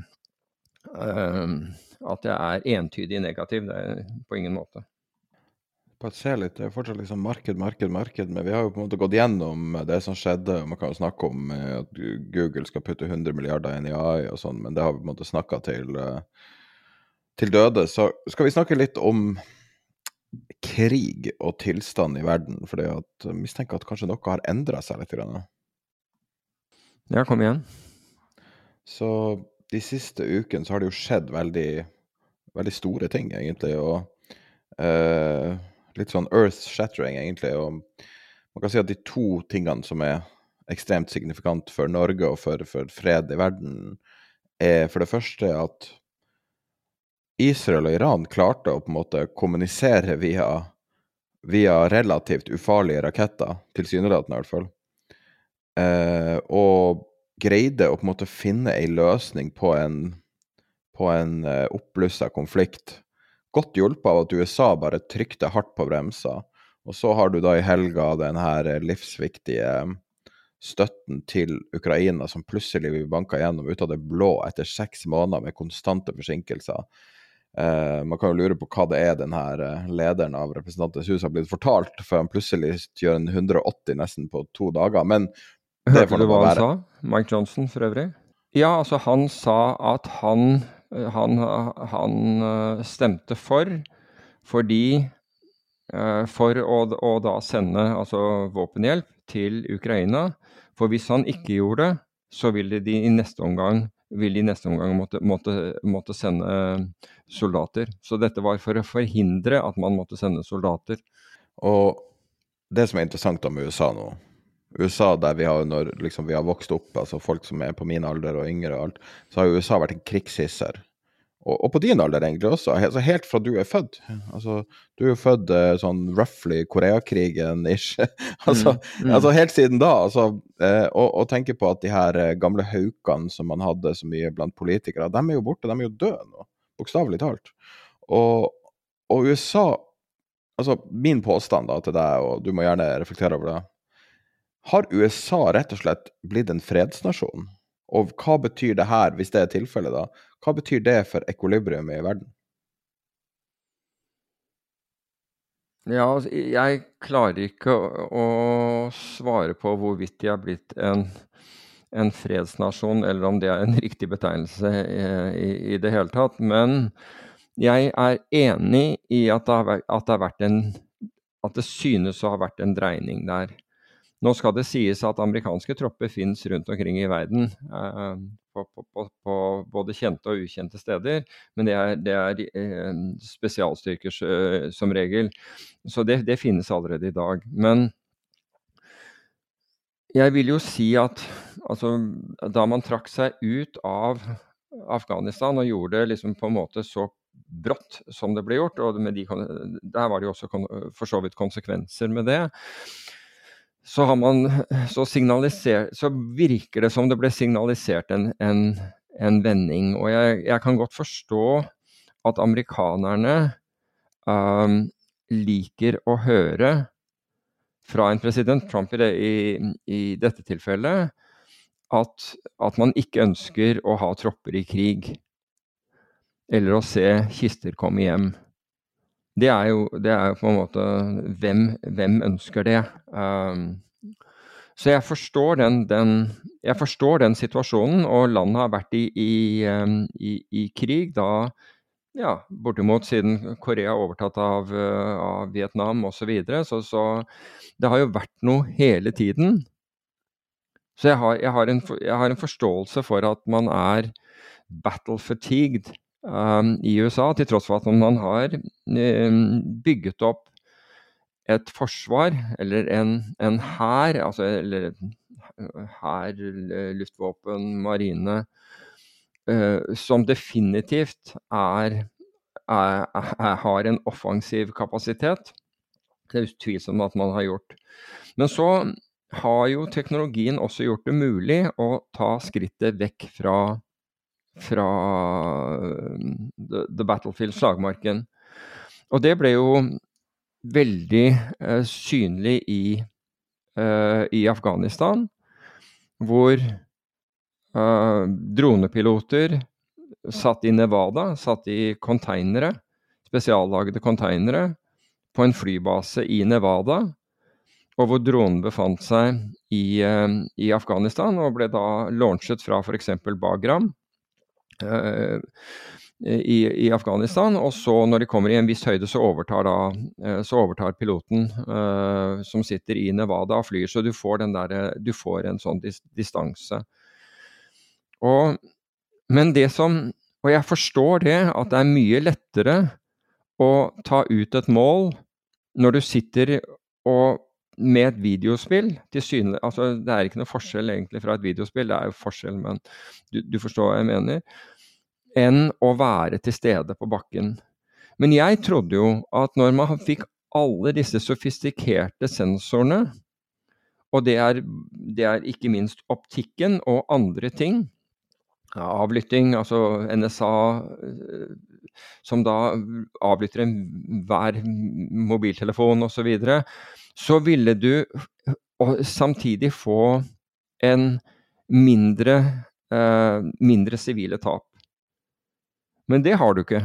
uh, at jeg er entydig negativ, det er på ingen måte. Bare se litt, det er fortsatt liksom marked, marked, marked, men vi har jo på en måte gått gjennom det som skjedde, og man kan jo snakke om uh, at Google skal putte hundre milliarder inn i A I og sånn, men det har vi på en måte snakket til, uh, til døde. Så skal vi snakke litt om krig og tilstand i verden, for det at jeg mistenker at kanskje noe har endret seg litt grann. Ja, kom igjen. Så de siste ukene så har det jo skjedd veldig, veldig store ting egentlig, og uh, litt sånn earth-shattering egentlig, og man kan si at de to tingene som er ekstremt signifikant for Norge og for, for fred i verden, er for det første at Israel og Iran klarte å på en måte kommunisere via, via relativt ufarlige raketter, tilsynelatende i hvert fall, uh, og greide å på en måte finne en løsning på en, på en uh, oppblusset konflikt. Godt hjulpet av at U S A bare trykte hardt på bremsa. Og så har du da i helga den her livsviktige støtten til Ukraina som plutselig vi banket gjennom ut av det blå etter seks måneder med konstante forsinkelser. Uh, man kan jo lure på hva det er den her uh, lederen av Representantenes hus har blitt fortalt, for han plutselig gjør en hundre og åtti nesten på to dager. Men hørte du hva han sa? Mike Johnson for øvrig? Ja, altså han sa at han, han, han stemte for, fordi for å, å da sende altså, våpenhjelp til Ukraina. For hvis han ikke gjorde det, så ville de i neste omgang, ville de i neste omgang måtte, måtte, måtte sende soldater. Så dette var for å forhindre at man måtte sende soldater. Og det som er interessant om U S A nå, U S A der vi har, når liksom, vi har vokst opp, altså folk som er på min alder og yngre og alt, så har U S A vært en krigshisser. Og, og på din alder egentlig også, altså helt fra du er født. Altså, du er jo født eh, sånn roughly Koreakrigen-ish. altså, mm, mm. altså helt siden da, altså, eh, og, og tenke på at de her eh, gamle haukene som man hadde så mye blant politikere, de er jo borte, de er jo døde nå, bokstavelig talt. Og, og U S A, altså min påstand da til deg, og du må gjerne reflektere over det, har U S A rett og slett blitt en fredsnasjon? Og hva betyr det her, hvis det er tilfellet da? Hva betyr det for ekvilibrium i verden? Ja, jeg klarer ikke å, å svare på hvorvidt de har blitt en, en fredsnasjon, eller om det er en riktig betegnelse i, i, i det hele tatt. Men jeg er enig i at det, har, at det har vært en, at det synes å ha vært en dreining der. Nå skal det sies at amerikanske tropper finnes rundt omkring i verden, eh, på, på, på, på både kjente og ukjente steder, men det er, det er eh, spesialstyrker eh, som regel. Så det, det finnes allerede i dag. Men jeg vil jo si at altså, da man trakk seg ut av Afghanistan og gjorde det liksom på en måte så brått som det ble gjort, og med de, der var det jo også for så vidt konsekvenser med det, så har man så signalisert, så virker det som det ble signalisert en, en, en vending. Og jeg, jeg kan godt forstå at amerikanerne um, liker å høre fra en president, Trump i, det, i, i dette tilfellet, at, at man ikke ønsker å ha tropper i krig, eller å se kister komme hjem. Det er jo, det er jo på en måte, hvem, hvem ønsker det? Um, så jeg forstår den, den, jeg forstår den situasjonen, og landet har vært i, i, um, i, i krig da, ja, bortimot siden Korea overtatt av, uh, av Vietnam og så videre, så, så det har jo vært noe hele tiden. Så jeg har, jeg har, en, jeg har en forståelse for at man er battle fatigued um, i U S A, til tross for at man har um, bygget opp et forsvar, eller en, en hær, altså, eller hær, luftvåpen, marine, uh, som definitivt er, er, er, har en offensiv kapasitet. Det er utvilsomt at man har gjort. Men så har jo teknologien også gjort det mulig å ta skrittet vekk fra, fra the, the battlefield, slagmarken. Og det ble jo veldig uh, synlig i, uh, i Afghanistan, hvor uh, dronepiloter satt i Nevada, satt i containere, spesiallagede containere, på en flybase i Nevada, og hvor dronen befant seg i, uh, i Afghanistan, og ble da launchet fra for eksempel Bagram uh, i, i Afghanistan, og så når de kommer i en viss høyde, så overtar, da, uh, så overtar piloten uh, som sitter i Nevada og flyr, så du får, den der, du får en sånn dis- distanse. Og, men det som, og jeg forstår det, at det er mye lettere å ta ut et mål når du sitter og med et videospill, til synlig, altså det er ikke noe forskjell egentlig fra et videospill, det er jo forskjell, men du, du forstår hva jeg mener, enn å være til stede på bakken. Men jeg trodde jo at når man fikk alle disse sofistikerte sensorene, og det er, det er ikke minst optikken og andre ting, avlytting, altså N S A, som da avlytter en, hver mobiltelefon og så videre, så ville du samtidig få en mindre, eh, mindre sivile tap. Men det har du ikke.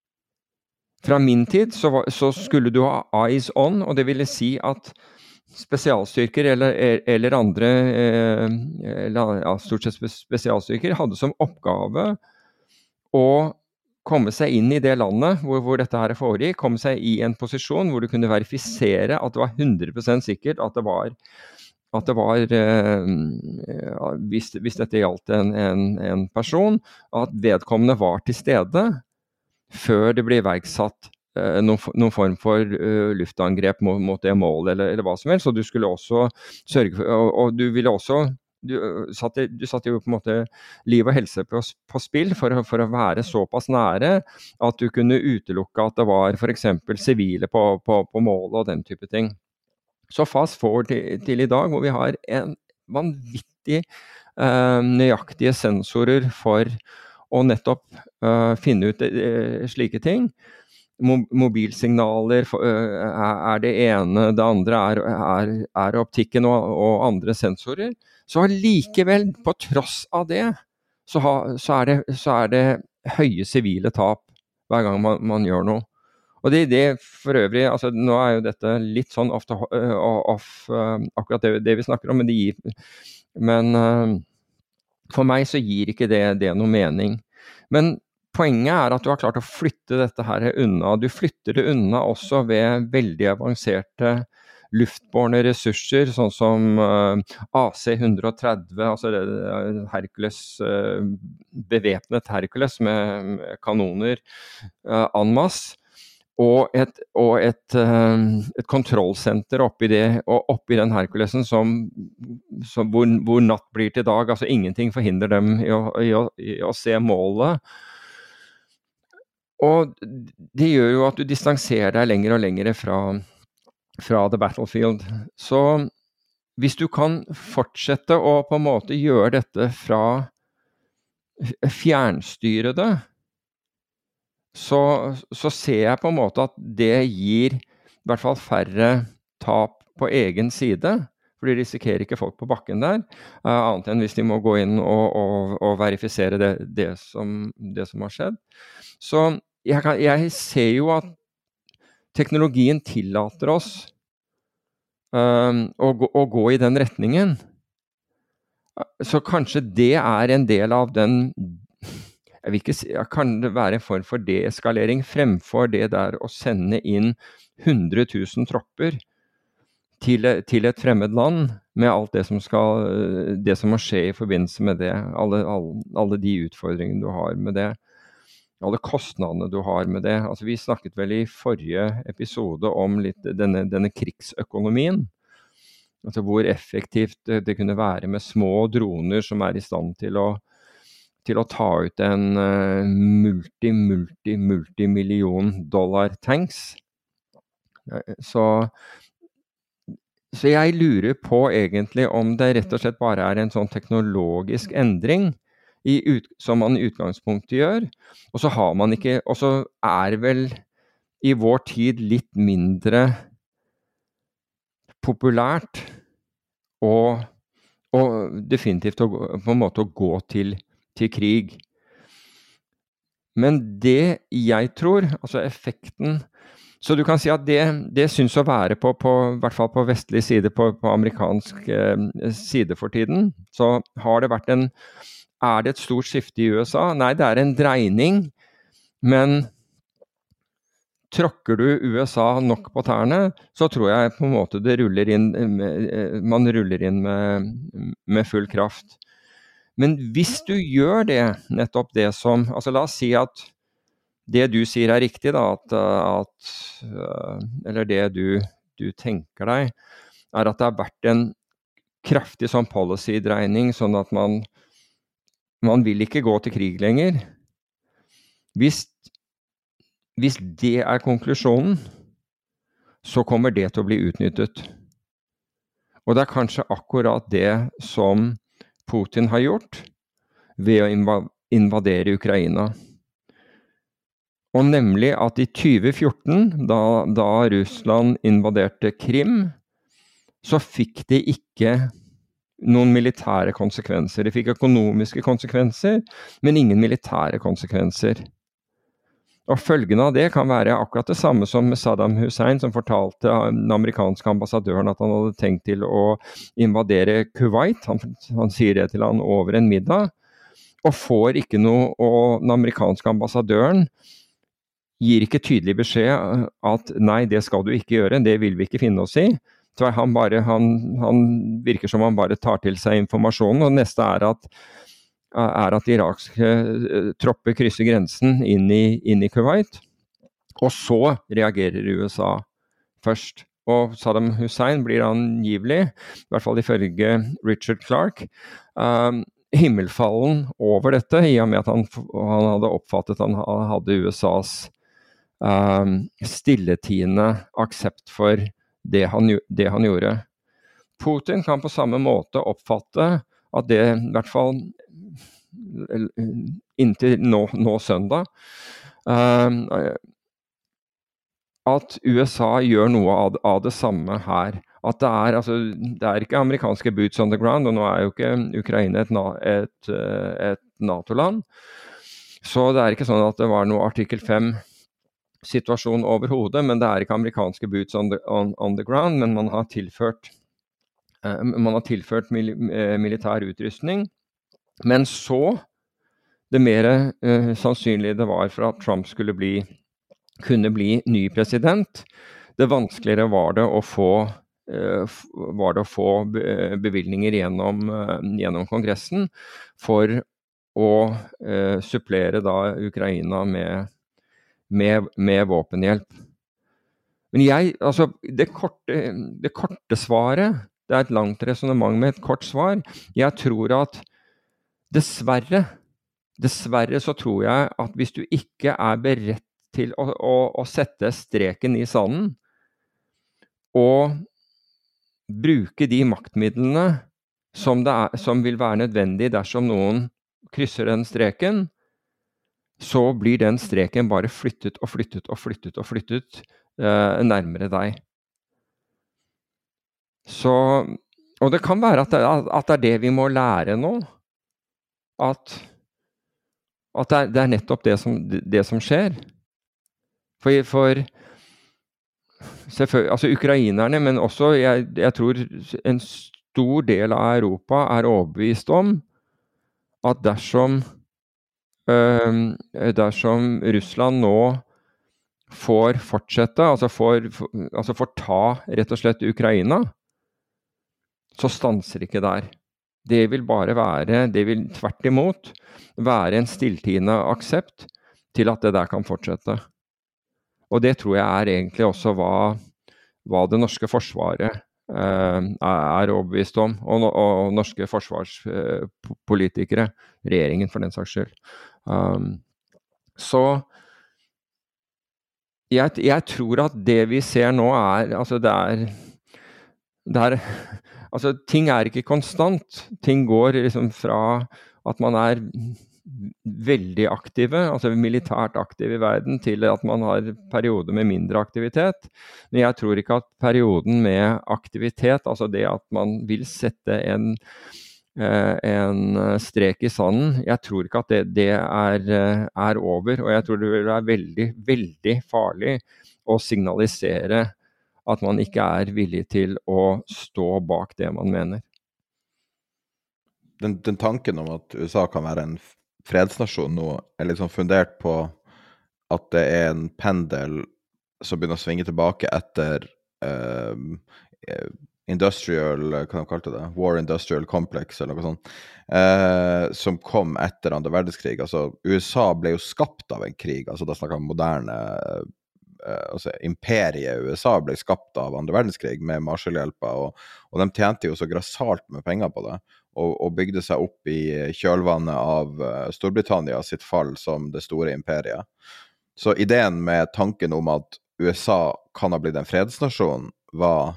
Fra min tid så, var, så skulle du ha eyes on, og det ville si at spesialstyrker eller, eller andre, eh, eller, ja, stort sett spesialstyrker, hadde som oppgave å komme seg inn i det landet hvor, hvor dette her foregikk, komme seg i en posisjon hvor du kunne verifisere at det var hundre prosent sikkert at det var, at det var eh, hvis, hvis dette gjaldt en, en, en person, at vedkommende var til stede før det ble iverksatt eh, noen, noen form for uh, luftangrep mot, mot det målet, eller, eller hva som helst. Så du skulle også sørge for, og, og du ville også Du satte, du satte jo på en måte liv og helse på, på spill for, for å være såpass nære at du kunne utelukke at det var for eksempel sivile på, på, på målet og den type ting. Så fast forward til, til i dag, hvor vi har en vanvittig eh, nøyaktige sensorer for å nettopp eh, finne ut eh, slike ting. Mobilsignaler er det ene, det andre er, er, er optikken og, og andre sensorer. Så likevel, på tross av det, så, ha, så, er, det, så er det høye sivile tap hver gang man, man gjør noe. Og det er det for øvrig, altså nå er jo dette litt sånn off, to, uh, off uh, akkurat det, det vi snakker om, men det gir, men uh, for meg så gir ikke det, det noe mening. Men poenget er at du har klart å flytte dette her unna. Du flytter det unna også ved veldig avanserte luftbårne ressurser, sånn som uh, A C one thirty, altså det, Hercules, uh, bevæpnet Hercules med, med kanoner uh, en masse, og et, og et, uh, et kontrollsenter oppi det, og oppi den Herculesen som, som hvor, hvor natt blir til dag, altså ingenting forhindrer dem i å, i å, i å se målet. Og det gjør jo at du distanserer deg lenger og lenger fra, fra the battlefield. Så hvis du kan fortsette å på en måte gjøre dette fra fjernstyre det, så, så ser jeg på en måte at det gir i hvert fall færre tap på egen side, for de risikerer ikke folk på bakken der, uh, annet enn hvis de må gå inn og, og, og verifisere det, det, som, det som har skjedd. Så jeg, kan, jeg ser jo at teknologien tillater oss uh, å, gå, å gå i den retningen. Så kanskje det er en del av den, jeg vil ikke si, kan det være en form for deeskalering fremfor det der å sende inn hundre tusen tropper til, til et fremmed land med alt det som, skal, det som må skje i forbindelse med det, alle, alle, alle de utfordringene du har med det, alle kostnadene du har med det. Altså, vi snakket vel i forrige episode om litt denne, denne krigsøkonomien, altså hvor effektivt det kunne være med små droner som er i stand til å, til å ta ut en uh, multi, multi, multimillion dollar tanks. Så, så jeg lurer på egentlig om det rett og slett bare er en sånn teknologisk endring i ut, som man i utgangspunktet gjør, og så har man ikke, og så er vel i vår tid litt mindre populært og, og definitivt å, på en måte å gå til, til krig. Men det jeg tror, altså effekten, så du kan si at det, det synes å være på, på, i hvert fall på vestlig side, på, på amerikansk eh, side for tiden, så har det vært en, er det et stort skifte i U S A? Nei, det er en dreining, men tråkker du U S A nok på tærne, så tror jeg på en måte det ruller inn, man ruller inn med, med full kraft. Men hvis du gjør det, nettopp det som, altså la oss si at det du sier er riktig da, at, at eller det du, du tenker deg, er at det har vært en kraftig sånn policy-dreining, sånn at man, man vil ikke gå til krig lenger. Hvis Hvis det er konklusjonen, så kommer det til å bli utnyttet. Og det er kanskje akkurat det som Putin har gjort ved å inv- invadere Ukraina. Og nemlig at i tjue fjorten, da, da Russland invaderte Krim, så fikk det ikke noen militære konsekvenser. Det fikk økonomiske konsekvenser, men ingen militære konsekvenser. Og følgene av det kan være akkurat det samme som med Saddam Hussein, som fortalte den amerikanske ambassadøren at han hadde tenkt til å invadere Kuwait. Han, han sier det til han over en middag, og får ikke noe, og den amerikanske ambassadøren gir ikke tydelig beskjed at nei, det skal du ikke gjøre, det vil vi ikke finne oss i. Så han, bare, han, han virker som han bare tar til seg informasjonen, og det neste er at er at irakske tropper krysser grensen inn i, inn i Kuwait, og så reagerer U S A først. Og Saddam Hussein blir angivelig, i hvert fall ifølge Richard Clark, um, himmelfallen over dette, i og med at han, han hadde oppfattet at han hadde U S A's um, stilletiende aksept for det han, det han gjorde. Putin kan på samme måte oppfatte at det, i hvert fall inntil nå, nå søndag, uh, at U S A gjør noe av, av det samme her. At det er, altså, det er ikke amerikanske boots on the ground, og nå er jo ikke Ukraina et, et, et NATO-land. Så det er ikke sånn at det var noe artikkel fem-situasjon overhodet, men det er ikke amerikanske boots on the, on, on the ground, men man har tilført, uh, man har tilført mil, uh, militær utrustning. Men så, det mer uh, sannsynlige det var for at Trump skulle bli, kunne bli ny president, det vanskeligere var det å få, uh, var det å få bevilgninger gjennom, uh, gjennom Kongressen for å uh, supplere da Ukraina med, med, med våpenhjelp. Men jeg, altså, det korte, det korte svaret, det er et langt resonemang med et kort svar. Jeg tror at Dessverre, dessverre så tror jeg at hvis du ikke er beredt til å, å, å sette streken i sanden, og bruke de maktmidlene som, det er, som vil være nødvendig dersom noen krysser den streken, så blir den streken bare flyttet og flyttet og flyttet og flyttet eh, nærmere deg. Så, og det kan være at det, at det er det vi må lære nå, at, at det, er, det er nettopp det som, det som skjer. For, for selvfølgelig, altså ukrainerne, men også jeg, jeg tror en stor del av Europa er overbevist om at dersom Uh, dersom Russland nå får fortsette, altså får, altså får ta rett og slett Ukraina, så stanser ikke der. Det vil bare være, det vil tvert imot være en stilltiende aksept til at det der kan fortsette. Og det tror jeg er egentlig også hva, hva det norske forsvaret uh, er overbevist om, og, og norske forsvarspolitikere, regjeringen for den saks skyld. Um, så jeg, jeg tror at det vi ser nå er, altså det er, det er altså ting er ikke konstant. Ting går liksom fra at man er veldig aktive, altså militært aktiv i verden, til at man har perioder med mindre aktivitet. Men jeg tror ikke at perioden med aktivitet, altså det at man vil sette en en strek i sanden, jeg tror ikke at det, det er, er over, og jeg tror det vil være veldig, veldig farlig å signalisere at man ikke er villig til å stå bak det man mener. Den, den tanken om at U S A kan være en fredsnasjon nå er liksom fundert på at det er en pendel som begynner å svinge tilbake etter uh, industrial, hva de kalte det, War Industrial Complex eller noe sånt, eh, som kom etter andre verdenskrig. Altså, U S A ble jo skapt av en krig, altså da snakker vi om moderne, eh, altså imperiet U S A ble skapt av andre verdenskrig med Marshallhjelpa, og, og de tjente jo så grassat med penger på det, og, og bygde seg opp i kjølvannet av Storbritannia sitt fall som det store imperiet. Så ideen med tanken om at U S A kan ha blitt en fredsnasjon var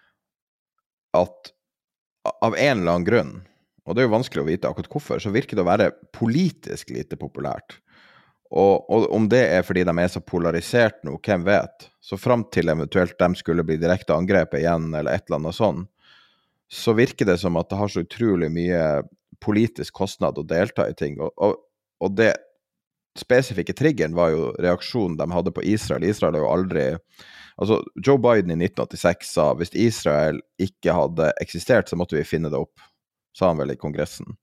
at av en eller annen grunn, og det er jo vanskelig å vite akkurat hvorfor, så virker det å være politisk lite populært. Og, og om det er fordi de er så polarisert nå, hvem vet, så frem til eventuelt de skulle bli direkte angrepet igjen, eller et eller annet sånn, så virker det som at det har så utrolig mye politisk kostnad å delta i ting. Og, og, og det spesifikke triggeren var jo reaksjonen de hadde på Israel. Israel har jo aldri... Altså, Joe Biden i nitten åttiseks sa, hvis Israel ikke hadde eksistert, så måtte vi finne det opp, sa han vel i kongressen.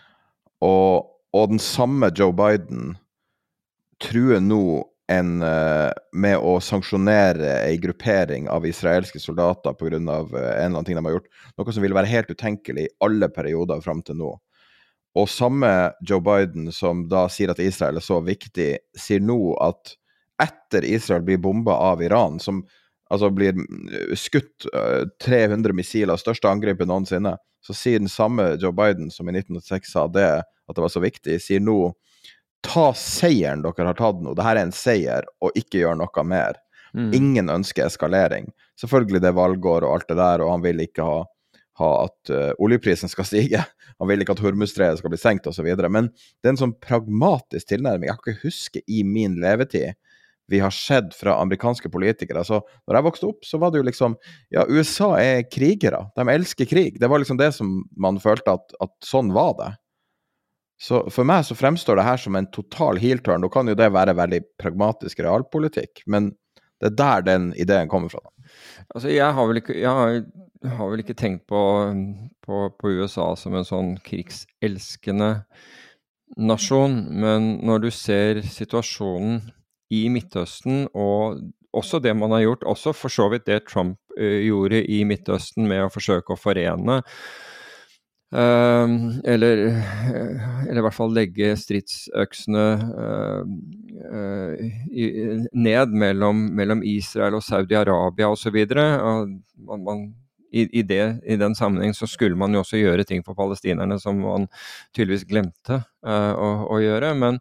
Og, og den samme Joe Biden truer nå en, med å sanksjonere en gruppering av israelske soldater på grunn av en eller annen ting de har gjort, noe som vil være helt utenkelig i alle perioder frem til nå. Og samme Joe Biden som da sier at Israel er så viktig, sier nå at etter Israel blir bombet av Iran, som altså blir skutt uh, tre hundre missiler, største angrepet noensinne, så sier den samme Joe Biden som i nitten åttiseks sa det, at det var så viktig, sier nå, ta seieren dere har tatt nå, dette er en seier, og ikke gjør noe mer. Mm. Ingen ønsker eskalering. Selvfølgelig det er valgår og alt det der, og han vil ikke ha, ha at uh, oljeprisen skal stige, han vil ikke at Hormuzstredet skal bli senkt og så videre, men det er en sånn pragmatisk tilnærming. Jeg kan ikke huske i min levetid vi har sett fra amerikanske politikere. Så når jeg vokste opp, så var det jo liksom, ja, U S A er krigere. De elsker krig. Det var liksom det som man følte at, at sånn var det. Så for meg så fremstår det her som en total heel-turn. Nå kan jo det være veldig pragmatisk realpolitikk, men det er der den ideen kommer fra. Altså, jeg har vel ikke, jeg har, har vel ikke tenkt på, på, på U S A som en sånn krigselskende nasjon, men når du ser situasjonen i Midtøsten, og også det man har gjort, også for så vidt det Trump uh, gjorde i Midtøsten med å forsøke å forene, uh, eller, uh, eller i hvert fall legge stridsøksene uh, uh, i, ned mellom, mellom Israel og Saudi-Arabia og så videre, og man, man I, i, det, i den sammenheng så skulle man jo også gjøre ting for palestinerne som man tydeligvis glemte uh, å, å gjøre, men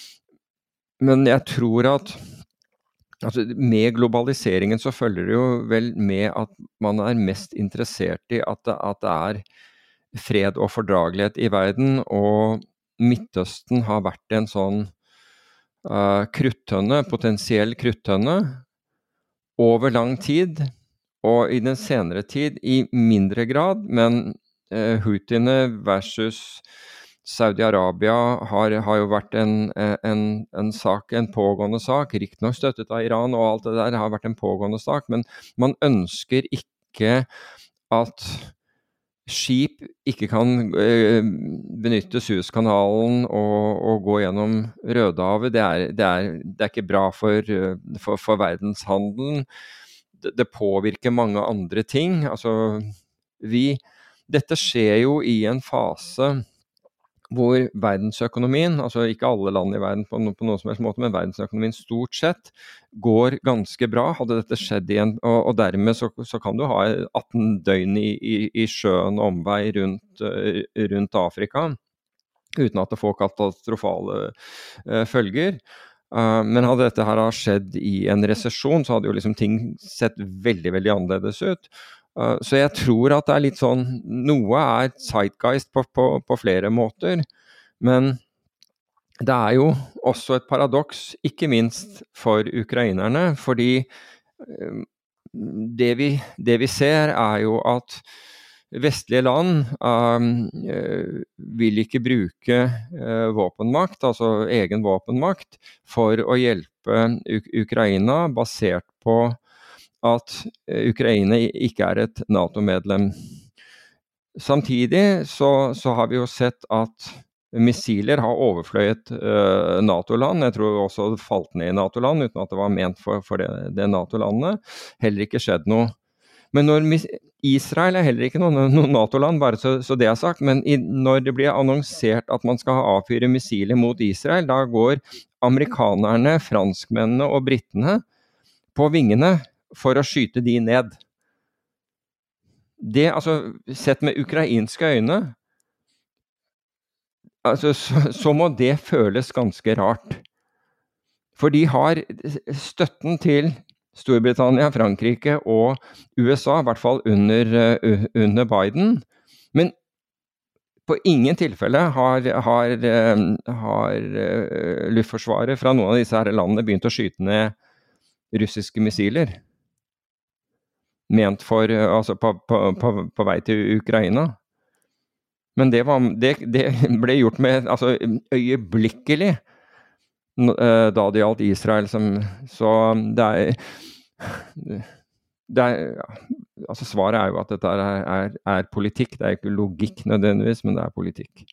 Men jeg tror at altså, med globaliseringen så følger det jo vel med at man er mest interessert i at det, at det er fred og fordragelighet i verden, og Midtøsten har vært en sånn uh, kruttønne, potensiell kruttønne, over lang tid, og i den senere tid i mindre grad, men uh, Houthiene versus Saudi-Arabia har, har jo vært en, en, en sak, en pågående sak, riktig nok støttet av Iran, og alt det der har vært en pågående sak, men man ønsker ikke at skip ikke kan eh, benytte Suezkanalen og, og gå gjennom Rødehavet. Det er, det er, det er ikke bra for, for, for verdenshandelen. Det, det påvirker mange andre ting. Altså, vi, dette skjer jo i en fase hvor verdensøkonomien, altså ikke alle land i verden på, no, på noen som helst måte, men verdensøkonomien stort sett går ganske bra. Hadde dette skjedd igjen, og, og dermed så, så kan du ha atten døgn i, i, i sjøen omvei rundt, uh, rundt Afrika, uten at det får katastrofale uh, følger. Uh, men hadde dette her skjedd i en resesjon, så hadde jo liksom ting sett veldig, veldig annerledes ut. Uh, så jeg tror at det er litt sånn, noe er zeitgeist på, på, på flere måter, men det er jo også et paradoks, ikke minst for ukrainerne, fordi uh, det, vi, det vi ser er jo at vestlige land uh, vil ikke bruke uh, våpenmakt, altså egen våpenmakt, for å hjelpe U- Ukraina basert på at Ukraina ikke er et NATO-medlem. Samtidig så, så har vi jo sett at missiler har overfløyet uh, NATO-land. Jeg tror også det falt ned i NATO-land, uten at det var ment for, for det, det NATO-landet. Heller ikke skjedd noe. Men når Israel er heller ikke noe, noe NATO-land, bare så, så det er sagt, men i, når det blir annonsert at man skal avfyre missiler mot Israel, da går amerikanerne, franskmennene og brittene på vingene for å skyte de ned. Det, altså, sett med ukrainske øyne, altså, så, så må det føles ganske rart. For de har støtten til Storbritannia, Frankrike og U S A, i hvert fall under, uh, under Biden, men på ingen tilfelle har, har, uh, har uh, luftforsvaret fra noen av disse her landene begynt å skyte ned russiske missiler. Ment for, altså på, på, på, på vei til Ukraina. Men det, var, det, det ble gjort med, altså øyeblikkelig, da det gjaldt Israel, som, så det er, det er, altså svaret er jo at dette er, er, er politikk, det er ikke logikk nødvendigvis, men det er politikk.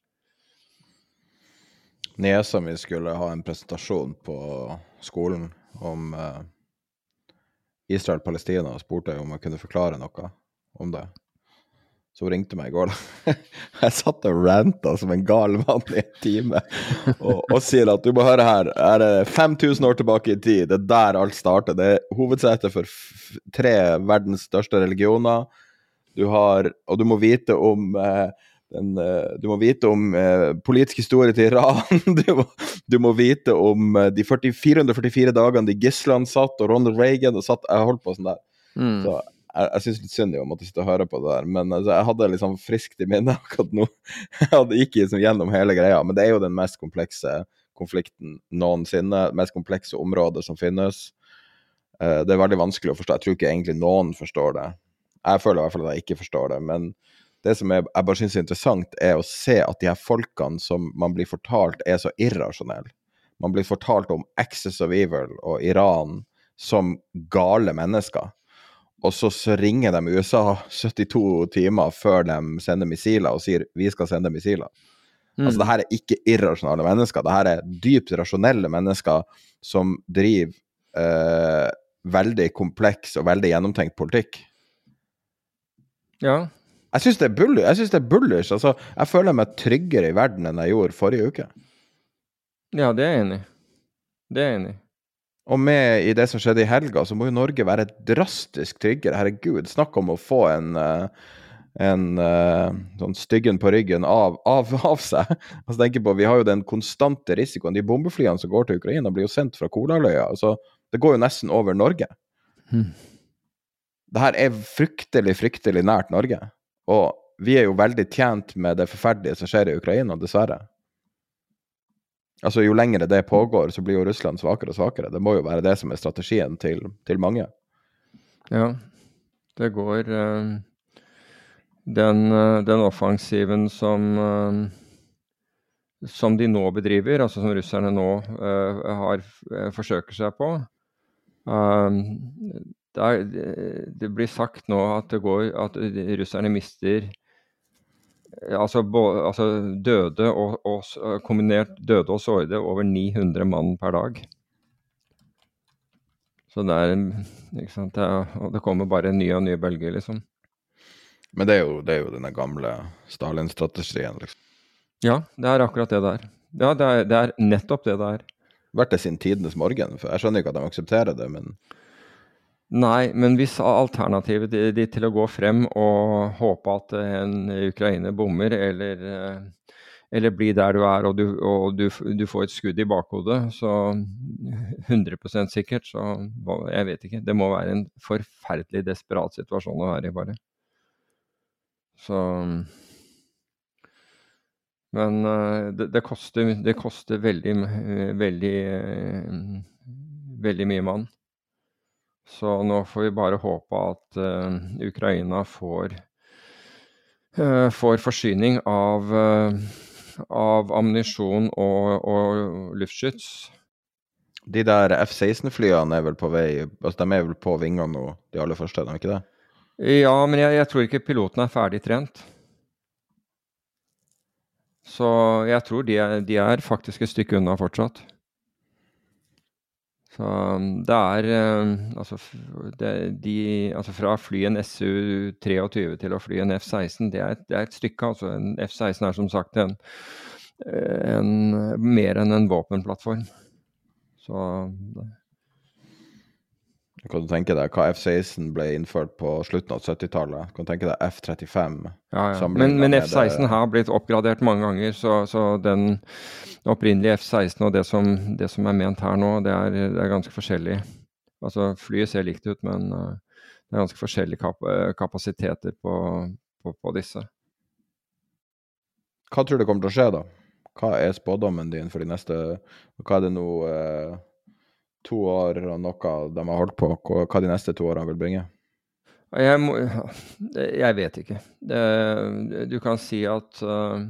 Niesa mi skulle ha en presentasjon på skolen om uh, Israel-Palestina, og spurte om jeg kunne forklare noe om det. Så hun ringte meg i går. Jeg satt og rantet som en gal mann i en time, og, og sier at du må høre her, er det fem tusen år tilbake i tid, det er der alt startet, det er hovedsetet for f- tre verdens største religioner, du har, og du må vite om eh, den, eh, du må vite om eh, politisk historie til Iran, du må, du må vite om eh, de førti, fire hundre førtifire dagene de Gisland satt, og Ronald Reagan, og satt, jeg holdt på sånn der. Mm. Så jeg, jeg synes litt synd jo om at jeg sitte og høre på det der, men altså, jeg hadde liksom friskt i minne akkurat nå. Jeg hadde ikke liksom gjennom hele greia, men det er jo den mest komplekse konflikten noensinne, mest komplekse områder som finnes. Eh, det er veldig vanskelig å forstå, jeg tror ikke egentlig noen forstår det. Jeg føler i hvert fall at jeg ikke forstår det, men det som jeg, jeg bare synes er interessant er å se at de her folkene som man blir fortalt er så irrasjonelle. Man blir fortalt om Axis of Evil og Iran som gale mennesker. Og så, så ringer de U S A syttito timer før de sender missiler og sier vi skal sende missiler. Mm. Altså det her er ikke irrasjonelle mennesker, det her er dypt rasjonelle mennesker som driver eh, veldig kompleks og veldig gjennomtenkt politikk. Ja. Jeg synes det er bullish, jeg synes det er bullish, altså, jeg føler meg tryggere i verden enn jeg gjorde forrige uke. Ja, det er jeg enig. Det er jeg enig. Og med i det som skjedde i helga, så må jo Norge være drastisk tryggere, herregud, snakk om å få en, en sånn styggen på ryggen av, av, av seg. Altså, tenker på, vi har jo den konstante risikoen, de bombeflyene som går til Ukraina blir jo sendt fra Kolaløya, altså, det går jo nesten over Norge. Hmm. Det her er fryktelig, fryktelig nært Norge. Og vi er jo veldig tjent med det forferdelige som skjer i Ukraina, dessverre. Altså, jo lengre det pågår, så blir jo Russland svakere og svakere. Det må jo være det som er strategien til, til mange. Ja, det går uh, den, uh, den offensiven som, uh, som de nå bedriver, altså som russerne nå uh, har, uh, forsøker seg på. Uh, det, er, det blir sagt nå at det går, at russerne mister altså, bo, altså døde og, og kombinert døde og sårede over ni hundre mann per dag. Så det er, ikke sant, det, er, og det kommer bare nye og nye bølger, liksom. Men det er jo, det er jo denne gamle Stalin-strategien, liksom. Ja, det er akkurat det der. Ja, det er, det er nettopp det der. Vært det sin tidenes morgen, for jeg skjønner ikke at de aksepterer det, men... Nei, men hvis alternativet de, de til å gå frem og håpe at en Ukraina bomber, eller... eller bli der du er, og, du, og du, du får et skudd i bakhodet, så hundre prosent sikkert, så jeg vet ikke. Det må være en forferdelig desperat situasjon å være i, bare. Så... Men det, det, koster, det koster veldig, veldig, veldig mye mann. Så nå får vi bare håpe at uh, Ukraina får, uh, får forsyning av... Uh, av ammunisjon og, og luftskyts. De der F seksten-flyene er vel på vei, altså de er vel på vingene nå, de aller første, er de ikke det? Ja, men jeg, jeg tror ikke piloten er ferdig trent. Så jeg tror de er, de er faktisk et stykke unna fortsatt. Så det er, altså, det, de, altså fra fly en S U treogtyve til å fly en F seksten, det er, det er et stykke, altså en F seksten er som sagt en, en, mer enn en våpenplattform. Så... Kan du tenke deg hva F seksten ble innført på slutten av syttitallet? Kan du tenke deg F trettifem? Ja, ja. Men, men F seksten det... har blitt oppgradert mange ganger, så, så den opprinnelige F seksten og det som, det som er ment her nå, det er, det er ganske forskjellig. Altså, flyet ser likt ut, men uh, det er ganske forskjellige kap kapasiteter på, på, på disse. Hva tror du kommer til å skje da? Hva er spådommen din for de neste... Hva er det nå... Uh... to år og noe de har holdt på, hva de neste to årene vil bringe? Jeg, må, jeg vet ikke. Det, du kan si at uh,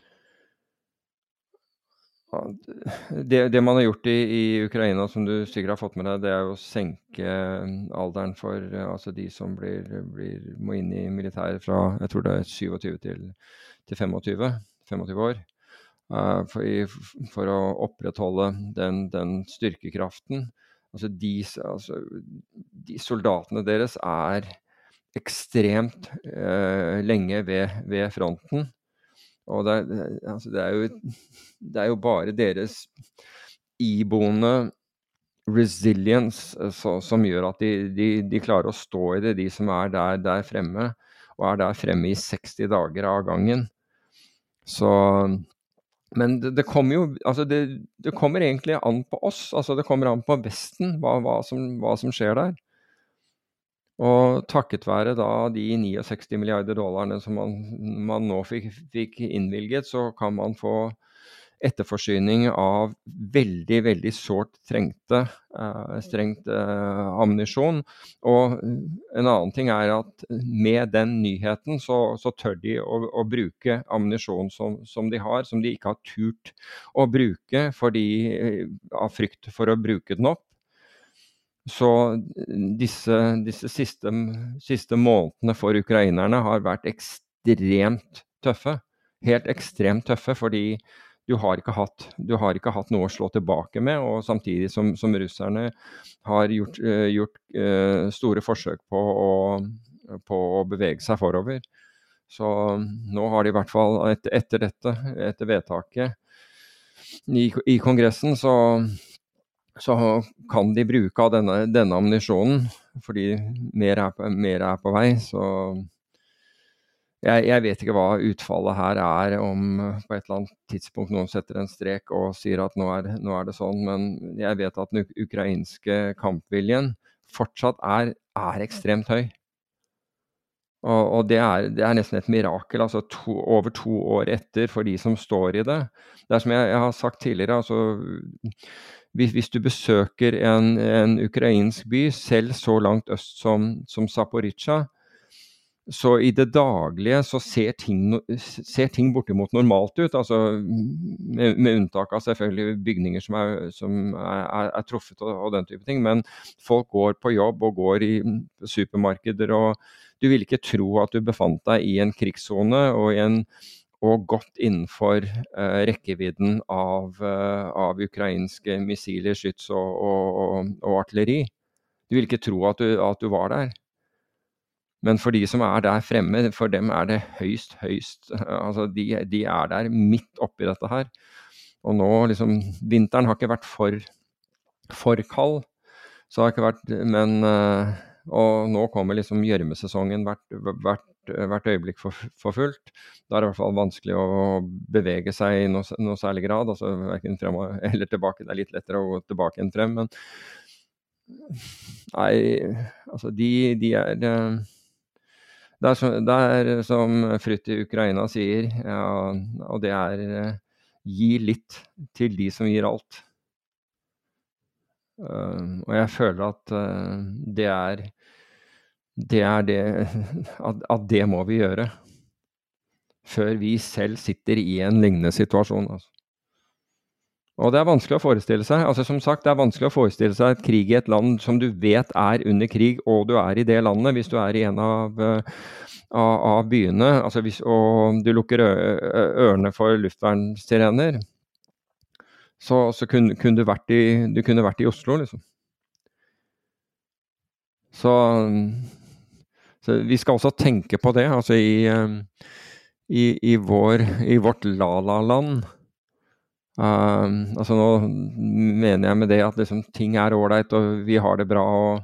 det, det man har gjort i, i Ukraina, som du sikkert har fått med deg, det er å senke alderen for uh, altså de som blir, blir, må inn i militæret fra, jeg tror det er syttiåtte til, til femogtyve år. Uh, for, i, for å opprettholde den, den styrkekraften. Altså de, altså de soldatene deres er ekstremt uh, lenge ved, ved fronten. Og det, altså det, er jo, det er jo bare deres iboende resilience så, som gjør at de, de, de klarer å stå i det, de som er der, der fremme, og er der fremme i seksti dager av gangen. Så... Men det, det kommer jo, altså det, det kommer egentlig an på oss, altså det kommer an på Vesten, hva, hva, som, hva som skjer der. Og takket være da de sekstini milliarder dollarene som man, man nå fikk, fikk innvilget, så kan man få etterforsyning av veldig, veldig sårt trengte, uh, strengt uh, ammunisjon. Og en annen ting er at med den nyheten så, så tør de å, å bruke ammunisjon som, som de har, som de ikke har turt å bruke fordi, av frykt for å bruke den opp. Så disse, disse siste, siste månedene for ukrainerne har vært ekstremt tøffe. Helt ekstremt tøffe, fordi Du har, ikke hatt, du har ikke hatt noe å slå tilbake med, og samtidig som, som russerne har gjort, uh, gjort uh, store forsøk på å, på å bevege seg forover. Så nå har de i hvert fall, etter, etter dette, etter vedtaket i, i Kongressen, så, så kan de bruke av denne, denne ammunisjonen, fordi mer er, på, mer er på vei, så... Jeg, jeg vet ikke hva utfallet her er, om på et eller annet tidspunkt noen setter en strek og sier at nå er, nå er det sånn, men jeg vet at den ukrainske kampviljen fortsatt er, er ekstremt høy. Og, og det, er, det er nesten et mirakel, altså to, over to år etter for de som står i det. Det er som jeg, jeg har sagt tidligere, altså hvis, hvis du besøker en, en ukrainsk by, selv så langt øst som, som Zaporizjzja, så i det daglige så ser ting, ser ting bortimot normalt ut, altså med, med unntak av selvfølgelig bygninger som er, som er, er truffet og, og den type ting, men folk går på jobb og går i supermarkeder, og du vil ikke tro at du befant deg i en krigszone og, i en, og gått innenfor uh, rekkevidden av, uh, av ukrainske missiler, skyts og, og, og, og artilleri. Du vil ikke tro at du, at du var der. Men for de som er der fremme, for dem er det høyst, høyst, altså de, de er der midt oppi dette her. Og nå liksom, vinteren har ikke vært for, for kald, så har ikke vært, men, og nå kommer liksom gjørmesesongen hvert, hvert, hvert øyeblikk for, for fullt. Da er det i hvert fall vanskelig å bevege seg i noe, noe særlig grad, altså hverken frem eller tilbake, det er litt lettere å gå tilbake enn frem, men nei, altså de, de er... De, Det er, som, det er som Frutt i Ukraina sier, ja, og det er uh, gi litt til de som gir alt. Uh, og jeg føler at uh, det er det, er det at, at det må vi gjøre før vi selv sitter i en lignende situasjon. Altså. Og det er vanskelig å forestille seg, altså som sagt, det er vanskelig å forestille seg et krig i et land som du vet er under krig, og du er i det landet, hvis du er i en av, av, av byene, altså hvis, og du lukker ørene for luftvernsirener, så, så kunne, kunne du, vært i, du kunne vært i Oslo, liksom. Så, så vi skal også tenke på det, altså i, i, i, vår, i vårt la-la-land. Uh, altså nå mener jeg med det at liksom, ting er ordentlig og vi har det bra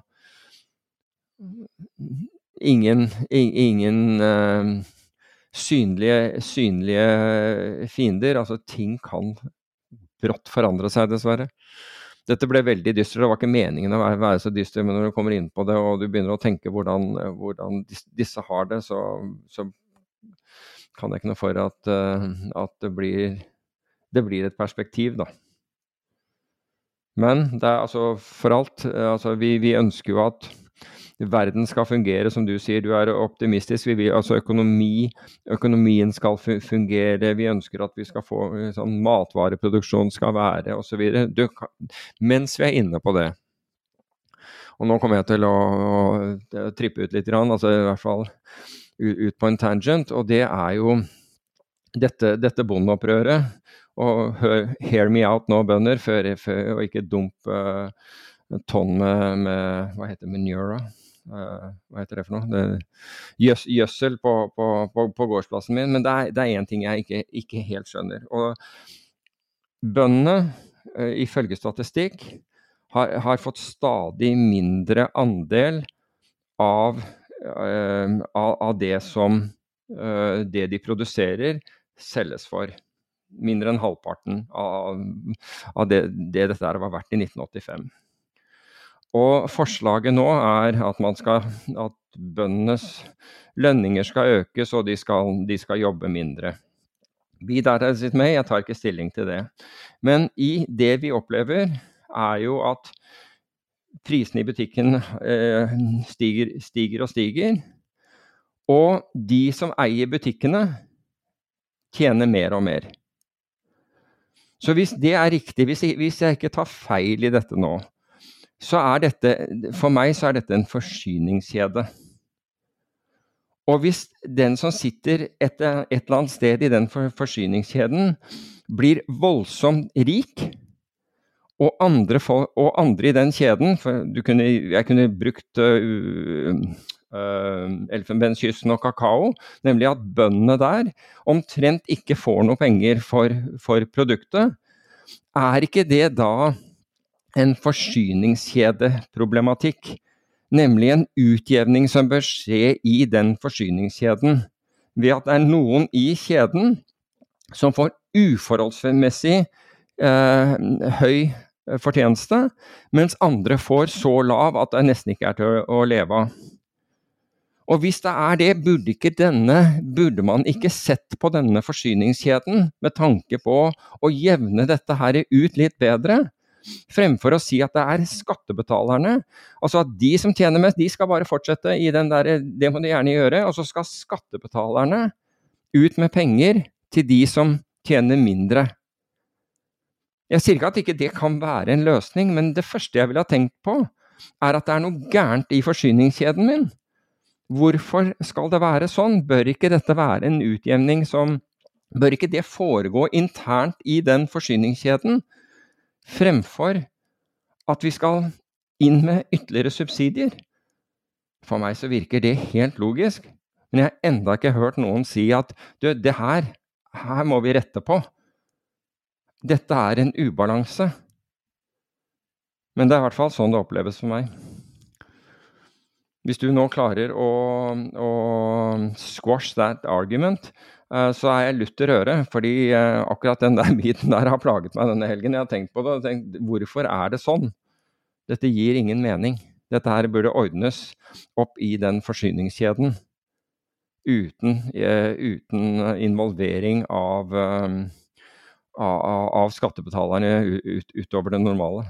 og ingen, ingen uh, synlige, synlige fiender, altså ting kan brått forandre seg dessverre. Dette ble veldig dystert, det var ikke meningen å være, være så dyster, men når du kommer inn på det og du begynner å tenke hvordan, hvordan disse har det, så, så kan jeg ikke noe for at, uh, at det blir det blir et perspektiv da. Men det er altså for alt, altså vi, vi ønsker jo at verden skal fungere, som du sier, du er optimistisk, vi vil, altså økonomi, økonomien skal fungere, vi ønsker at vi skal få sånn matvareproduksjon skal være, og så videre. Du, mens vi er inne på det, og nå kommer jeg til å, å trippe ut litt, altså i hvert fall ut, ut på en tangent, og det er jo dette, dette bondeopprøret, og hør, hear me out nå, bønder, før, før, og ikke dump uh, tonn med, med, hva heter manure? Uh, hva heter det for noe? Det, gjøs, gjødsel på, på, på, på gårdsplassen min, men det er, det er en ting jeg ikke, ikke helt skjønner. Og bøndene, uh, ifølge statistikk, har, har fått stadig mindre andel av, uh, av, av det som uh, det de produserer selges for. Mindre enn halvparten av, av det, det dette var verdt i nitten åttifem. Og forslaget nå er at man skal, at bøndenes lønninger skal økes, og de skal, de skal jobbe mindre. Be that as it may, jeg tar ikke stilling til det. Men i det vi opplever er jo at prisene i butikken eh, stiger, stiger og stiger, og de som eier butikkene tjener mer og mer. Så hvis det er riktig, hvis jeg, hvis jeg ikke tar feil i dette nå, så er dette, for meg så er dette en forsyningskjede. Og hvis den som sitter et, et eller annet sted i den forsyningskjeden blir voldsomt rik, og andre, og andre i den kjeden, for du kunne, jeg kunne brukt uh, uh, elfenbenskysten og kakao, nemlig at bøndene der omtrent ikke får noe penger for, for produktet, er ikke det da en forsyningskjedeproblematikk, nemlig en utjevning som bør skje i den forsyningskjeden, ved at det er noen i kjeden som får uforholdsmessig eh, høy fortjeneste, mens andre får så lav at det nesten ikke er til å leve av. Og hvis det er det, burde, ikke denne, burde man ikke sett på denne forsyningskjeden med tanke på å jevne dette her ut litt bedre, fremfor å si at det er skattebetalerne, altså at de som tjener mest, de skal bare fortsette i den der, det må de gjerne gjøre, og så skal skattebetalerne ut med penger til de som tjener mindre. Jeg sier ikke at ikke det kan være en løsning, men det første jeg vil ha tenkt på, er at det er noe gærent i forsyningskjeden min. Hvorfor skal det være sånn? Bør ikke dette være en utjevning som, bør ikke det foregå internt i den forsyningskjeden, fremfor at vi skal inn med ytterligere subsidier? For meg så virker det helt logisk, men jeg har enda ikke hørt noen si at du, det her, her må vi rette på. Dette er en ubalanse. Men det er i hvert fall sånn det oppleves for meg. Hvis du nå klarer å, å squash that argument, uh, så er jeg lutt i røre, fordi uh, akkurat den der biten der har plaget meg denne helgen. Jeg har tenkt på det, og tenkt, hvorfor er det sånn? Dette gir ingen mening. Dette her burde ordnes opp i den forsyningskjeden, uten, uh, uten involvering av, um, av, av skattebetalerne ut, utover det normale.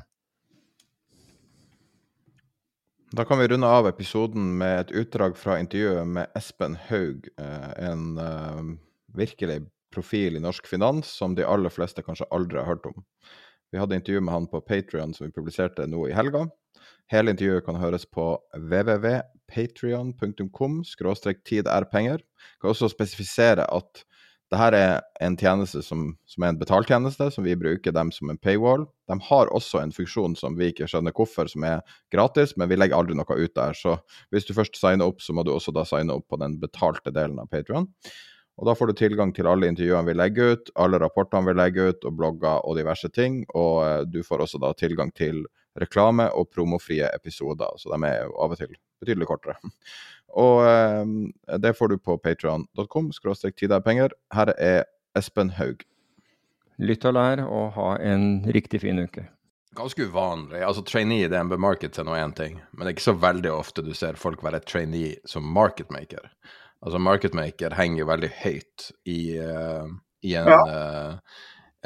Da kan vi runde av episoden med et utdrag fra intervjuet med Espen Haug, en uh, virkelig profil i norsk finans som de aller fleste kanskje aldri har hørt om. Vi hadde intervju med han på Patreon som vi publiserte nå i helga. Hele intervjuet kan høres på w w w punktum patreon punktum com skråstrek tid er penger. Jeg kan også spesifisere at dette er en tjeneste som, som er en betaltjeneste, som vi bruker dem som en paywall. De har også en funksjon som vi ikke skjønner hvorfor, som er gratis, men vi legger aldri noe ut der. Så hvis du først signer opp, så må du også da signe opp på den betalte delen av Patreon. Og da får du tilgang til alle intervjuene vi legger ut, alle rapportene vi legger ut, og blogger og diverse ting. Og eh, du får også da tilgang til reklame og promofrie episoder, så de er jo av og til betydelig kortere. Og eh, det får du på patreon punktum com skråstrek tid er penger. Her er Espen Haug. Lytt og lær og ha en riktig fin uke. Ganske uvanlig. Altså trainee i D N B Markets er noe en ting, men det er ikke så veldig ofte du ser folk være trainee som market maker. Altså market maker henger jo veldig høyt i, uh, i en... Ja. Uh,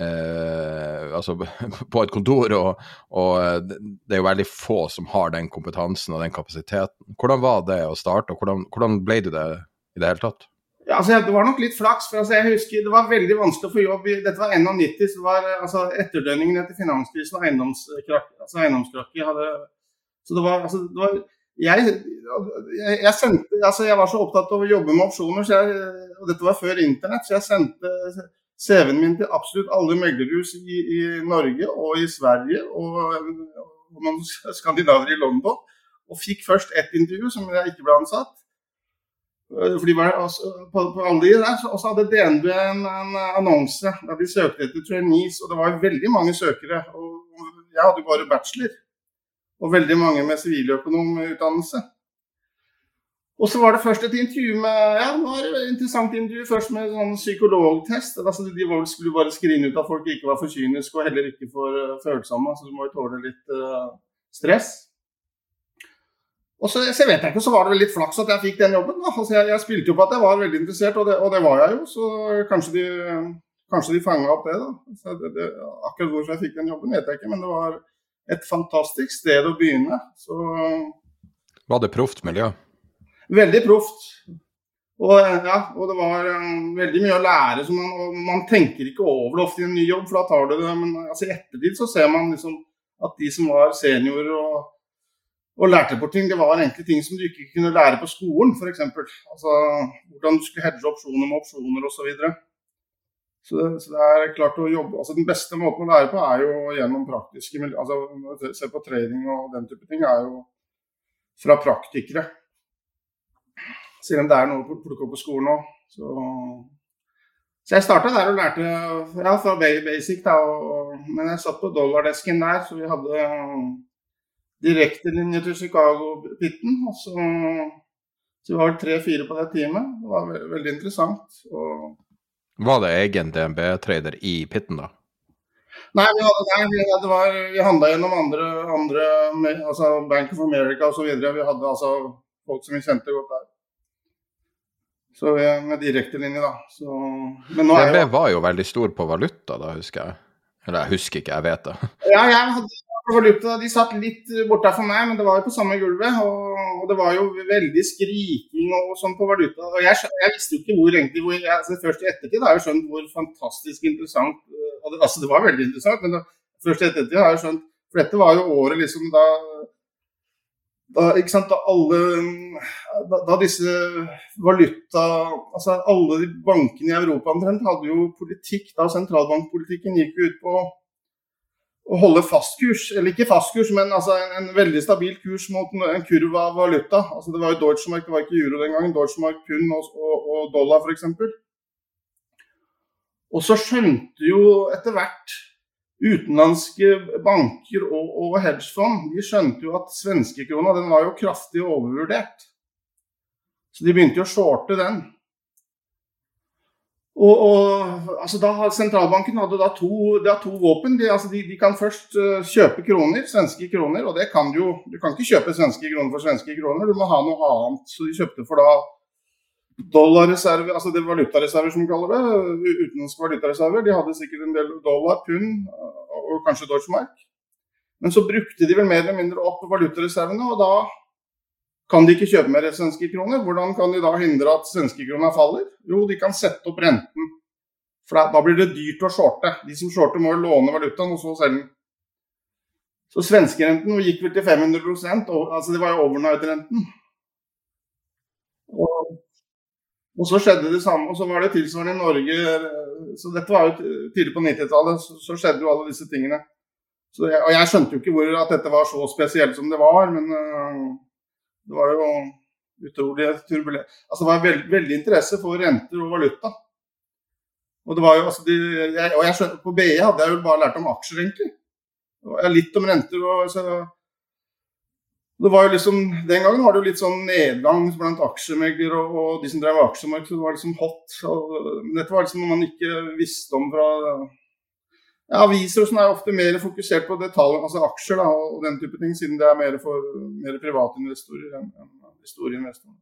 Eh, altså på et kontor, og, og det er jo veldig få som har den kompetansen og den kapasiteten. Hvordan var det å starte, og hvordan, hvordan ble du det i det hele tatt? Ja, altså det var nok litt flaks, for altså, jeg husker det var veldig vanskelig å få jobb. Dette var nittien, så det var altså, etterdønningen etter finanskrisen og eiendomskrakk. Altså eiendomskrakk hadde, så det var, altså, det var jeg, jeg, jeg sendte, altså jeg var så opptatt av å jobbe med opsjoner, så jeg, og dette var før internett, så jeg sendte C V-en min til absolutt alle meglerhus i, i Norge og i Sverige og, og noen skandinaver i London, og fikk først ett intervju som jeg ikke ble ansatt. For de var altså, på, på alle de der, og så hadde D N B en, en annonse der de søkte etter trainees, og det var veldig mange søkere, og jeg hadde bare bachelor, og veldig mange med siviløkonomutdannelse. Og så var det først et intervju med, ja, det var et interessant intervju, først med sånn psykologtest. Altså, de skulle bare skrine ut at folk ikke var for kyniske og heller ikke for uh, følsomme, så du må jo tåle litt uh, stress. Og så, så vet jeg ikke, så var det vel litt flaks at jeg fikk den jobben. Da. Altså, jeg, jeg spilte jo på at jeg var veldig interessert, og det, og det var jeg jo, så kanskje de, kanskje de fanget opp det da. Så det, det, akkurat hvorfor jeg fikk den jobben vet jeg ikke, men det var et fantastisk sted å begynne. Så... Var det proft miljø? Veldig proft, og, ja, og det var um, veldig mye å lære, så man, man tenker ikke over det ofte i en ny jobb, for da tar du det, men altså, i ettertid så ser man liksom at de som var seniorer og, og lærte på ting, det var egentlig ting som du ikke kunne lære på skolen, for eksempel. Altså, hvordan du skulle hedge opsjoner med opsjoner og så videre. Så det, så det er klart å jobbe, altså den beste måten å lære på er jo gjennom praktiske, altså se på trading og den type ting er jo fra praktikere. Siden det er noe å plukke opp på skolen nå. Så, så jeg startet der og lærte ja, fra basic da, og, men jeg satt på dollardesken der, så vi hadde direkte linje til Chicago-pitten, og så, så vi var tre-fire på det teamet. Det var ve veldig interessant. Og... Var det egen D N B-trader i pitten da? Nei, vi, hadde, nei, det var, vi handlet gjennom andre, andre altså Bank of America og så videre. Vi hadde altså folk som vi kjente godt der. Så med direkte linje da. Så, men nå D N B er jo... var jo veldig stor på valuta da, husker jeg. Eller jeg husker ikke, jeg vet det. Ja, jeg hadde valuta, de satt litt borte for meg, men det var jo på samme gulvet, og, og det var jo veldig skriking og sånn på valuta. Og jeg, jeg visste jo ikke hvor egentlig, hvor jeg, altså først i ettertid har jeg skjønt hvor fantastisk interessant, og det, altså det var veldig interessant, men det, først i ettertid har jeg skjønt, for dette var jo året liksom da, da, ikke sant, da alle, da, da disse valuta, altså alle de bankene i Europa omtrent hadde jo politikk, da sentralbankpolitikken gikk ut på å holde fast kurs, eller ikke fast kurs, men altså en, en veldig stabil kurs mot en, en kurv av valuta. Altså det var jo Deutsche Mark, det var ikke euro den gangen, Deutsche Mark, pund og, og, og dollar for eksempel. Og så skjønte jo etter hvert utenlandske banker og, og hedgefond, de skjønte jo at svenske krona, den var jo kraftig overvurdert. Så de begynte jo å shorte den. Og, og altså da, sentralbanken hadde da to, det er to våpen, de, altså de, de kan først uh, kjøpe kroner, svenske kroner, og det kan du jo, du kan ikke kjøpe svenske kroner for svenske kroner, du må ha noe annet, så de kjøpte for da dollarreserver, altså det valutareserver som de kaller det, utenlandske valutareserver, de hadde sikkert en del dollar, pund og kanskje Deutsche Mark, men så brukte de vel mer eller mindre opp valutareservene, og da kan de ikke kjøpe mer svenske kroner. Hvordan kan de da hindre at svenske kroner faller? Jo, de kan sette opp renten. For da, da blir det dyrt å shorte. De som shorter må låne valutaen og så selge den. Så svenskerenten gikk vel til fem hundre prosent, og, altså det var jo overnight-renten. Og, og så skjedde det samme, og så var det tilsvarende i Norge. Så dette var jo tidlig på nittitallet, så, så skjedde jo alle disse tingene. Så jeg, og jeg skjønte jo ikke hvor at dette var så spesielt som det var, men... Uh, Det var jo utrolig turbulent. Altså det var veld, veldig interesse for renter og valuta. Og det var jo, altså de, jeg, og jeg skjønte, på B I hadde jeg jo bare lært om aksjer egentlig. Og jeg litt om renter og så, det var jo liksom, den gangen var det jo litt sånn nedgang blant aksjemegler og, og de som drev aksjemarked, så det var liksom hot. Og, dette var liksom noe man ikke visste om fra... Ja, aviser som er ofte mer fokusert på detaljer, altså aksjer da, og den type ting, siden det er mer for mer private investorer enn de store investorene.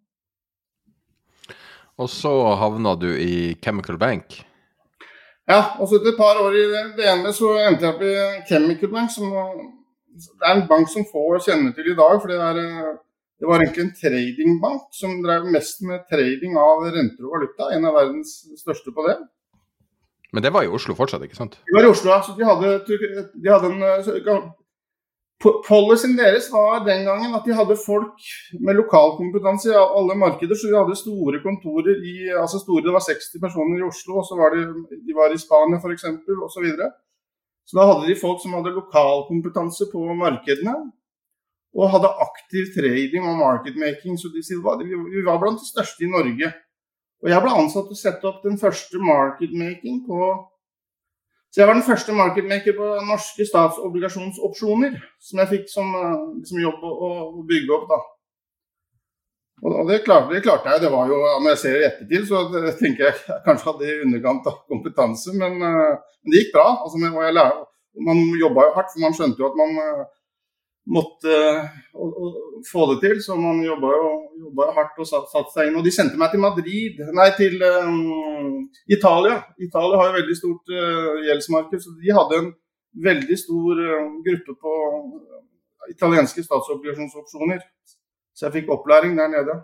Og så havnet du i Chemical Bank? Ja, og så etter et par år i D N B så endte jeg opp i Chemical Bank, som det er en bank som få kjenner til i dag, for det, er, det var egentlig en tradingbank som drev mest med trading av renter og valuta, en av verdens største på det. Men det var i Oslo fortsatt, ikke sant? Det var i Oslo, ja. Så de hadde, de hadde en... Policyen deres var den gangen at de hadde folk med lokalkompetanse i alle markeder, så de hadde store kontorer i, altså store, det var seksti personer i Oslo, og så var de, de var i Spania for eksempel, og så videre. Så da hadde de folk som hadde lokalkompetanse på markedene, og hadde aktiv trading og marketmaking, så de, vi var blant de største i Norge. Og jeg ble ansatt til å sette opp den første marketmaking på... Så jeg var den første marketmaker på norske statsobligasjonsopsjoner, som jeg fikk som, som jobb å, å bygge opp da. Og det klarte, det klarte jeg, det var jo, når jeg ser i ettertid, så det, tenker jeg jeg kanskje hadde i underkant av kompetanse, men, men det gikk bra. Altså, og jeg lærte, man jobbet jo hardt, for man skjønte jo at man måtte uh, uh, få det til, så man jobbet jo, jobbet hardt og satt, satt seg inn. Og de sendte meg til Madrid, nei, til um, Italia. Italia har jo veldig stort uh, gjeldsmarked, så de hadde en veldig stor uh, gruppe på italienske statsobligasjonsopsjoner. Så jeg fikk opplæring der nede.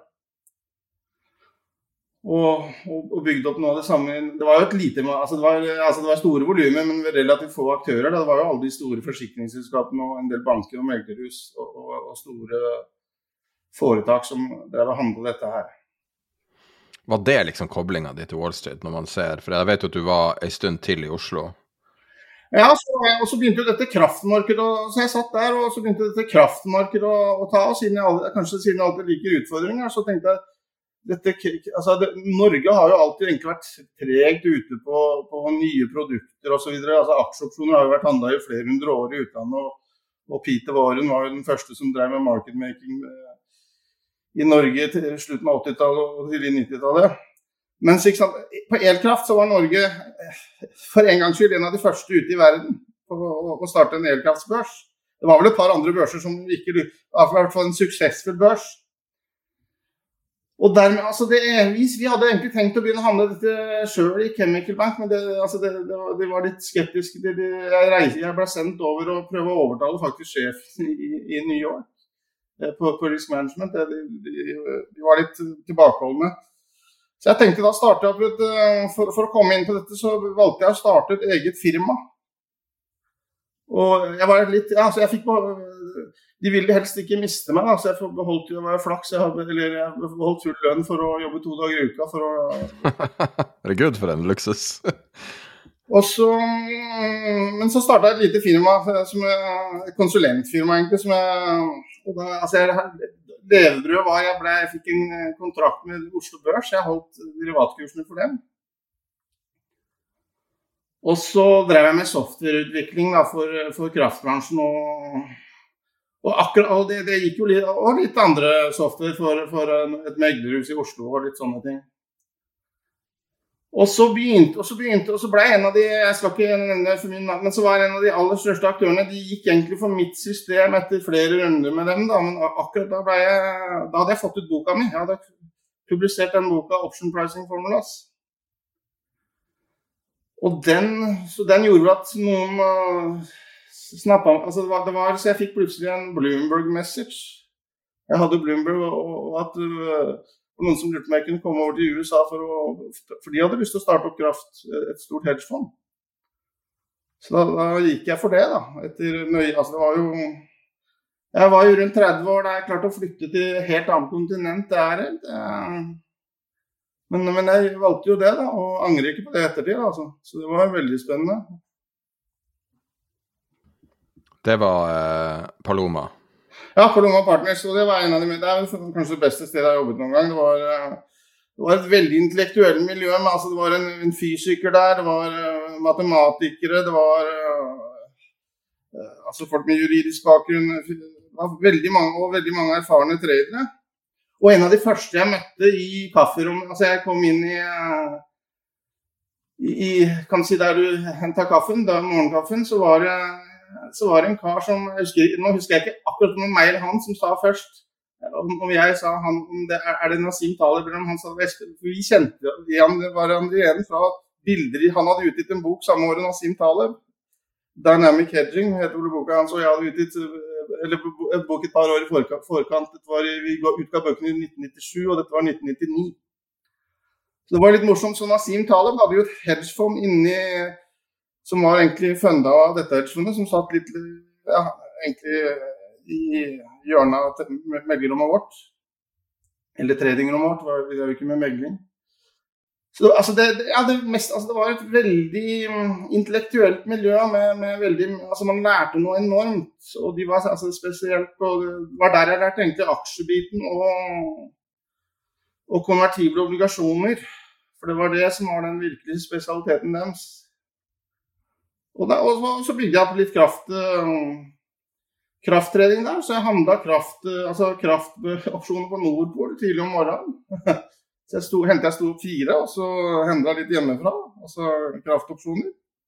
Og, og, og bygde opp noe av det samme. Det var jo et lite, altså det var, altså det var store volumer, men relativt få aktører. Det var jo alle de store forsikringsselskapene og en del banker og meglerhus og, og, og store foretak som drev og handlet dette her. Var det liksom koblingen din til Wall Street når man ser, for jeg vet jo at du var en stund til i Oslo. Ja, så, og så begynte jo dette kraftmarkedet, så jeg satt der, og så begynte dette kraftmarkedet å, å ta, og siden jeg aldri, kanskje siden jeg alltid liker utfordringer, så tenkte jeg, dette, altså det, Norge har jo alltid egentlig vært tregt ute på, på nye produkter og så videre. Altså aksjeopsjoner har jo vært handlet i flere hundre år i utlandet, og, og Peter Warren var jo den første som drev med marketmaking i Norge til slutten av åttitallet og til nittitallet. Men på elkraft så var Norge for en gangs skyld en av de første ute i verden på å starte en elkraftsbørs. Det var vel et par andre børser som ikke, i hvert fall en suksessfull børs. Og dermed, altså det, vi, vi hadde egentlig tenkt å begynne å handle dette selv i Chemical Bank, men det, altså det, det, var, det var litt skeptisk. Det, det, jeg, reiste, jeg ble sendt over og prøve å overtale faktisk sjefen i, i New York på, på risk management. De, de, de var litt tilbakeholdende. Så jeg tenkte da starte opp et, for, for å komme inn på dette, så valgte jeg å starte et eget firma. Og jeg var litt, ja, så jeg fikk bare... De ville helst ikke miste meg, da, så jeg beholdt jo meg flaks. Jeg, hadde, eller jeg beholdt full lønn for å jobbe to dager i uka. For å... Er det good for en luksus? Og så, men så startet jeg et lite firma, som er et konsulentfirma egentlig, som jeg, og da, altså jeg, levebrød var, jeg, ble, jeg fikk en kontrakt med Oslo Børs, jeg holdt derivatkursene for dem. Og så drev jeg med softwareutvikling da, for, for kraftbransjen og... Og, akkurat, og det, det gikk jo litt, og litt andre software for, for et meglerhus i Oslo og litt sånne ting. Og så begynte, og så begynte, og så ble en av de, jeg skal ikke nevne for min, men så var en av de aller største aktørene, de gikk egentlig for mitt system etter flere runder med dem da, men akkurat da ble jeg, da hadde jeg fått ut boka mi, jeg hadde publisert den boka Option Pricing Formulas. Og den, så den gjorde at noen... Snappa, altså det var, det var, så jeg fikk plutselig en Bloomberg-message. Jeg hadde Bloomberg, og, og at uh, noen som lurte meg kunne komme over til U S A for, å, for de hadde lyst til å starte opp kraft, et stort hedgefond. Så da, da gikk jeg for det da, etter nøye, altså det var jo, jeg var jo rundt tretti år da jeg klarte å flytte til helt annet kontinent, det er det. Men, men jeg valgte jo det da, og angrer ikke på det ettertid, altså. Så det var veldig spennende. Det var eh, Paloma. Ja, Paloma Partners, og det var en av de, det er kanskje det beste stedet jeg har jobbet noen gang. Det var, det var et veldig intellektuelt miljø, men altså det var en, en fysiker der, det var uh, matematikere, det var uh, altså folk med juridisk bakgrunn, det var veldig mange, og veldig mange erfarne tradere. Og en av de første jeg møtte i kafferommet, altså jeg kom inn i, uh, i kan du si der du hentet kaffen, da morgenkaffen, så var det så var det en kar som, jeg husker, nå husker jeg ikke akkurat noen mail han som sa først, om, om jeg sa han, om det er, er det Nassim Taleb, eller om han sa det, vi kjente han, var han igjen fra bilder, han hadde utgitt en bok samme året, Nassim Taleb, Dynamic Hedging, heter det boka hans, og jeg hadde utgitt eller, en bok et par år i forkant, forkant. Det var, vi utga bøkene i nitten nittisju, og dette var nitten nittini. Så det var litt morsomt, så Nassim Taleb hadde jo et hedgefond inni som var egentlig fundet av dette hedgefondet, som satt litt, ja, egentlig i hjørnet av meglerrommet vårt, eller tradingrommet vårt, det var jo ikke med megling. Så altså det, ja, det, mest, altså det var et veldig intellektuelt miljø, med, med veldig, altså man lærte noe enormt, og de var altså spesielt, og det var der jeg lærte egentlig aksjebiten og, og konvertible obligasjoner, for det var det som var den virkelige spesialiteten deres. Og, da, og så bygde jeg på litt kraft, uh, krafttreding der, så jeg handlet kraft, uh, altså kraftopsjoner på Nordpol tidlig om morgenen. Så jeg sto, hentet jeg sto opp fire, og så hentet jeg litt hjemmefra, altså kraftopsjoner.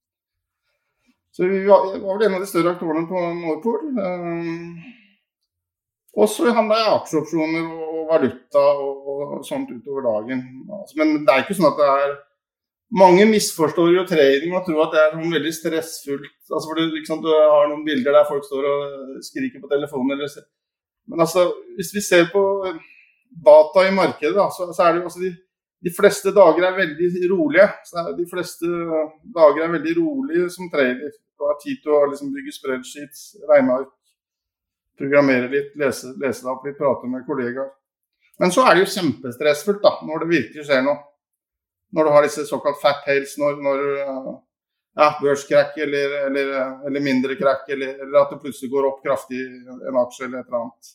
Så vi var, var vel en av de større aktørene på Nordpol. Uh, og så handlet jeg aksjeopsjoner og valuta og, og sånt utover dagen. Altså, men det er ikke sånn at det er mange misforstår jo trading og tror at det er noe veldig stressfullt. Altså for du, liksom, du har noen bilder der folk står og skriker på telefonen. Eller, men altså, hvis vi ser på data i markedet, da, så, så er det jo altså de, de fleste dager er veldig rolige. Så er, de fleste dager er veldig rolige som trader. Du har tid til å liksom, bygge spreadsheets, regne ut, programmere litt, lese, lese det opp litt, prate med kollegaer. Men så er det jo kjempestressfullt da, når det virkelig skjer noe. Når du har disse såkalt fat tails, når, når ja, børskrakk eller, eller, eller mindre krakk, eller, eller at det plutselig går opp kraftig en aksje eller et eller annet.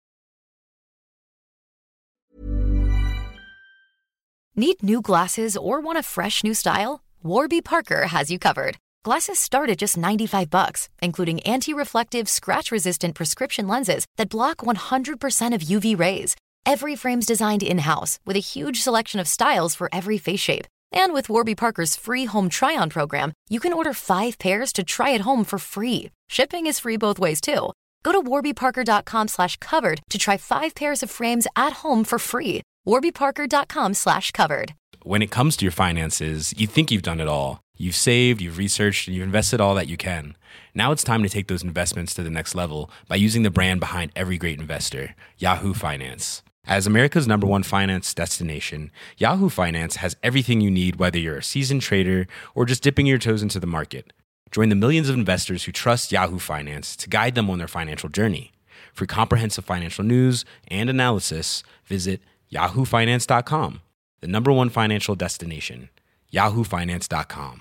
Need new glasses or want a fresh new style? Warby Parker has you covered. Glasses start at just ninety-five bucks, including anti-reflective, scratch-resistant prescription lenses that block one hundred percent of U V rays. Every frame's designed in-house, with a huge selection of styles for every face shape. And with Warby Parker's free home try-on program, you can order five pairs to try at home for free. Shipping is free both ways, too. Go to warbyparker.com slash covered to try five pairs of frames at home for free. warbyparker.com slash covered. When it comes to your finances, you think you've done it all. You've saved, you've researched, and you've invested all that you can. Now it's time to take those investments to the next level by using the brand behind every great investor, Yahoo Finance. As America's number one finance destination, Yahoo Finance has everything you need, whether you're a seasoned trader or just dipping your toes into the market. Join the millions of investors who trust Yahoo Finance to guide them on their financial journey. For comprehensive financial news and analysis, visit yahoo finance dot com, the number one financial destination, yahoo finance dot com.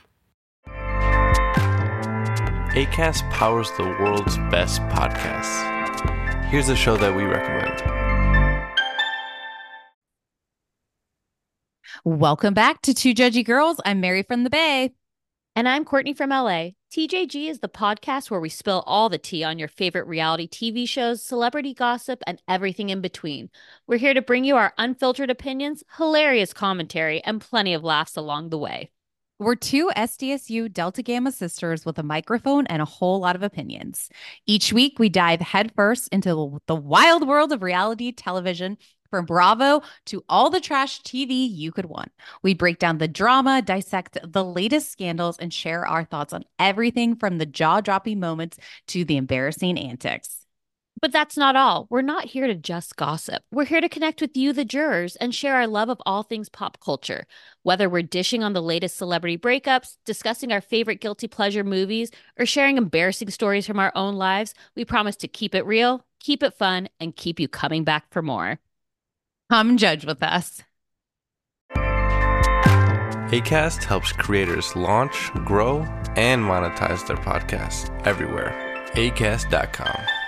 Acast powers the world's best podcasts. Here's a show that we recommend. Welcome back to Two Judgy Girls. I'm Mary from the Bay. And I'm Courtney from L A. T J G is the podcast where we spill all the tea on your favorite reality T V shows, celebrity gossip, and everything in between. We're here to bring you our unfiltered opinions, hilarious commentary, and plenty of laughs along the way. We're two S D S U Delta Gamma sisters with a microphone and a whole lot of opinions. Each week, we dive headfirst into the wild world of reality television, from Bravo to all the trash T V you could want. We break down the drama, dissect the latest scandals, and share our thoughts on everything from the jaw-dropping moments to the embarrassing antics. But that's not all. We're not here to just gossip. We're here to connect with you, the jurors, and share our love of all things pop culture. Whether we're dishing on the latest celebrity breakups, discussing our favorite guilty pleasure movies, or sharing embarrassing stories from our own lives, we promise to keep it real, keep it fun, and keep you coming back for more. Come judge with us. Acast helps creators launch, grow, and monetize their podcasts everywhere. acast dot com.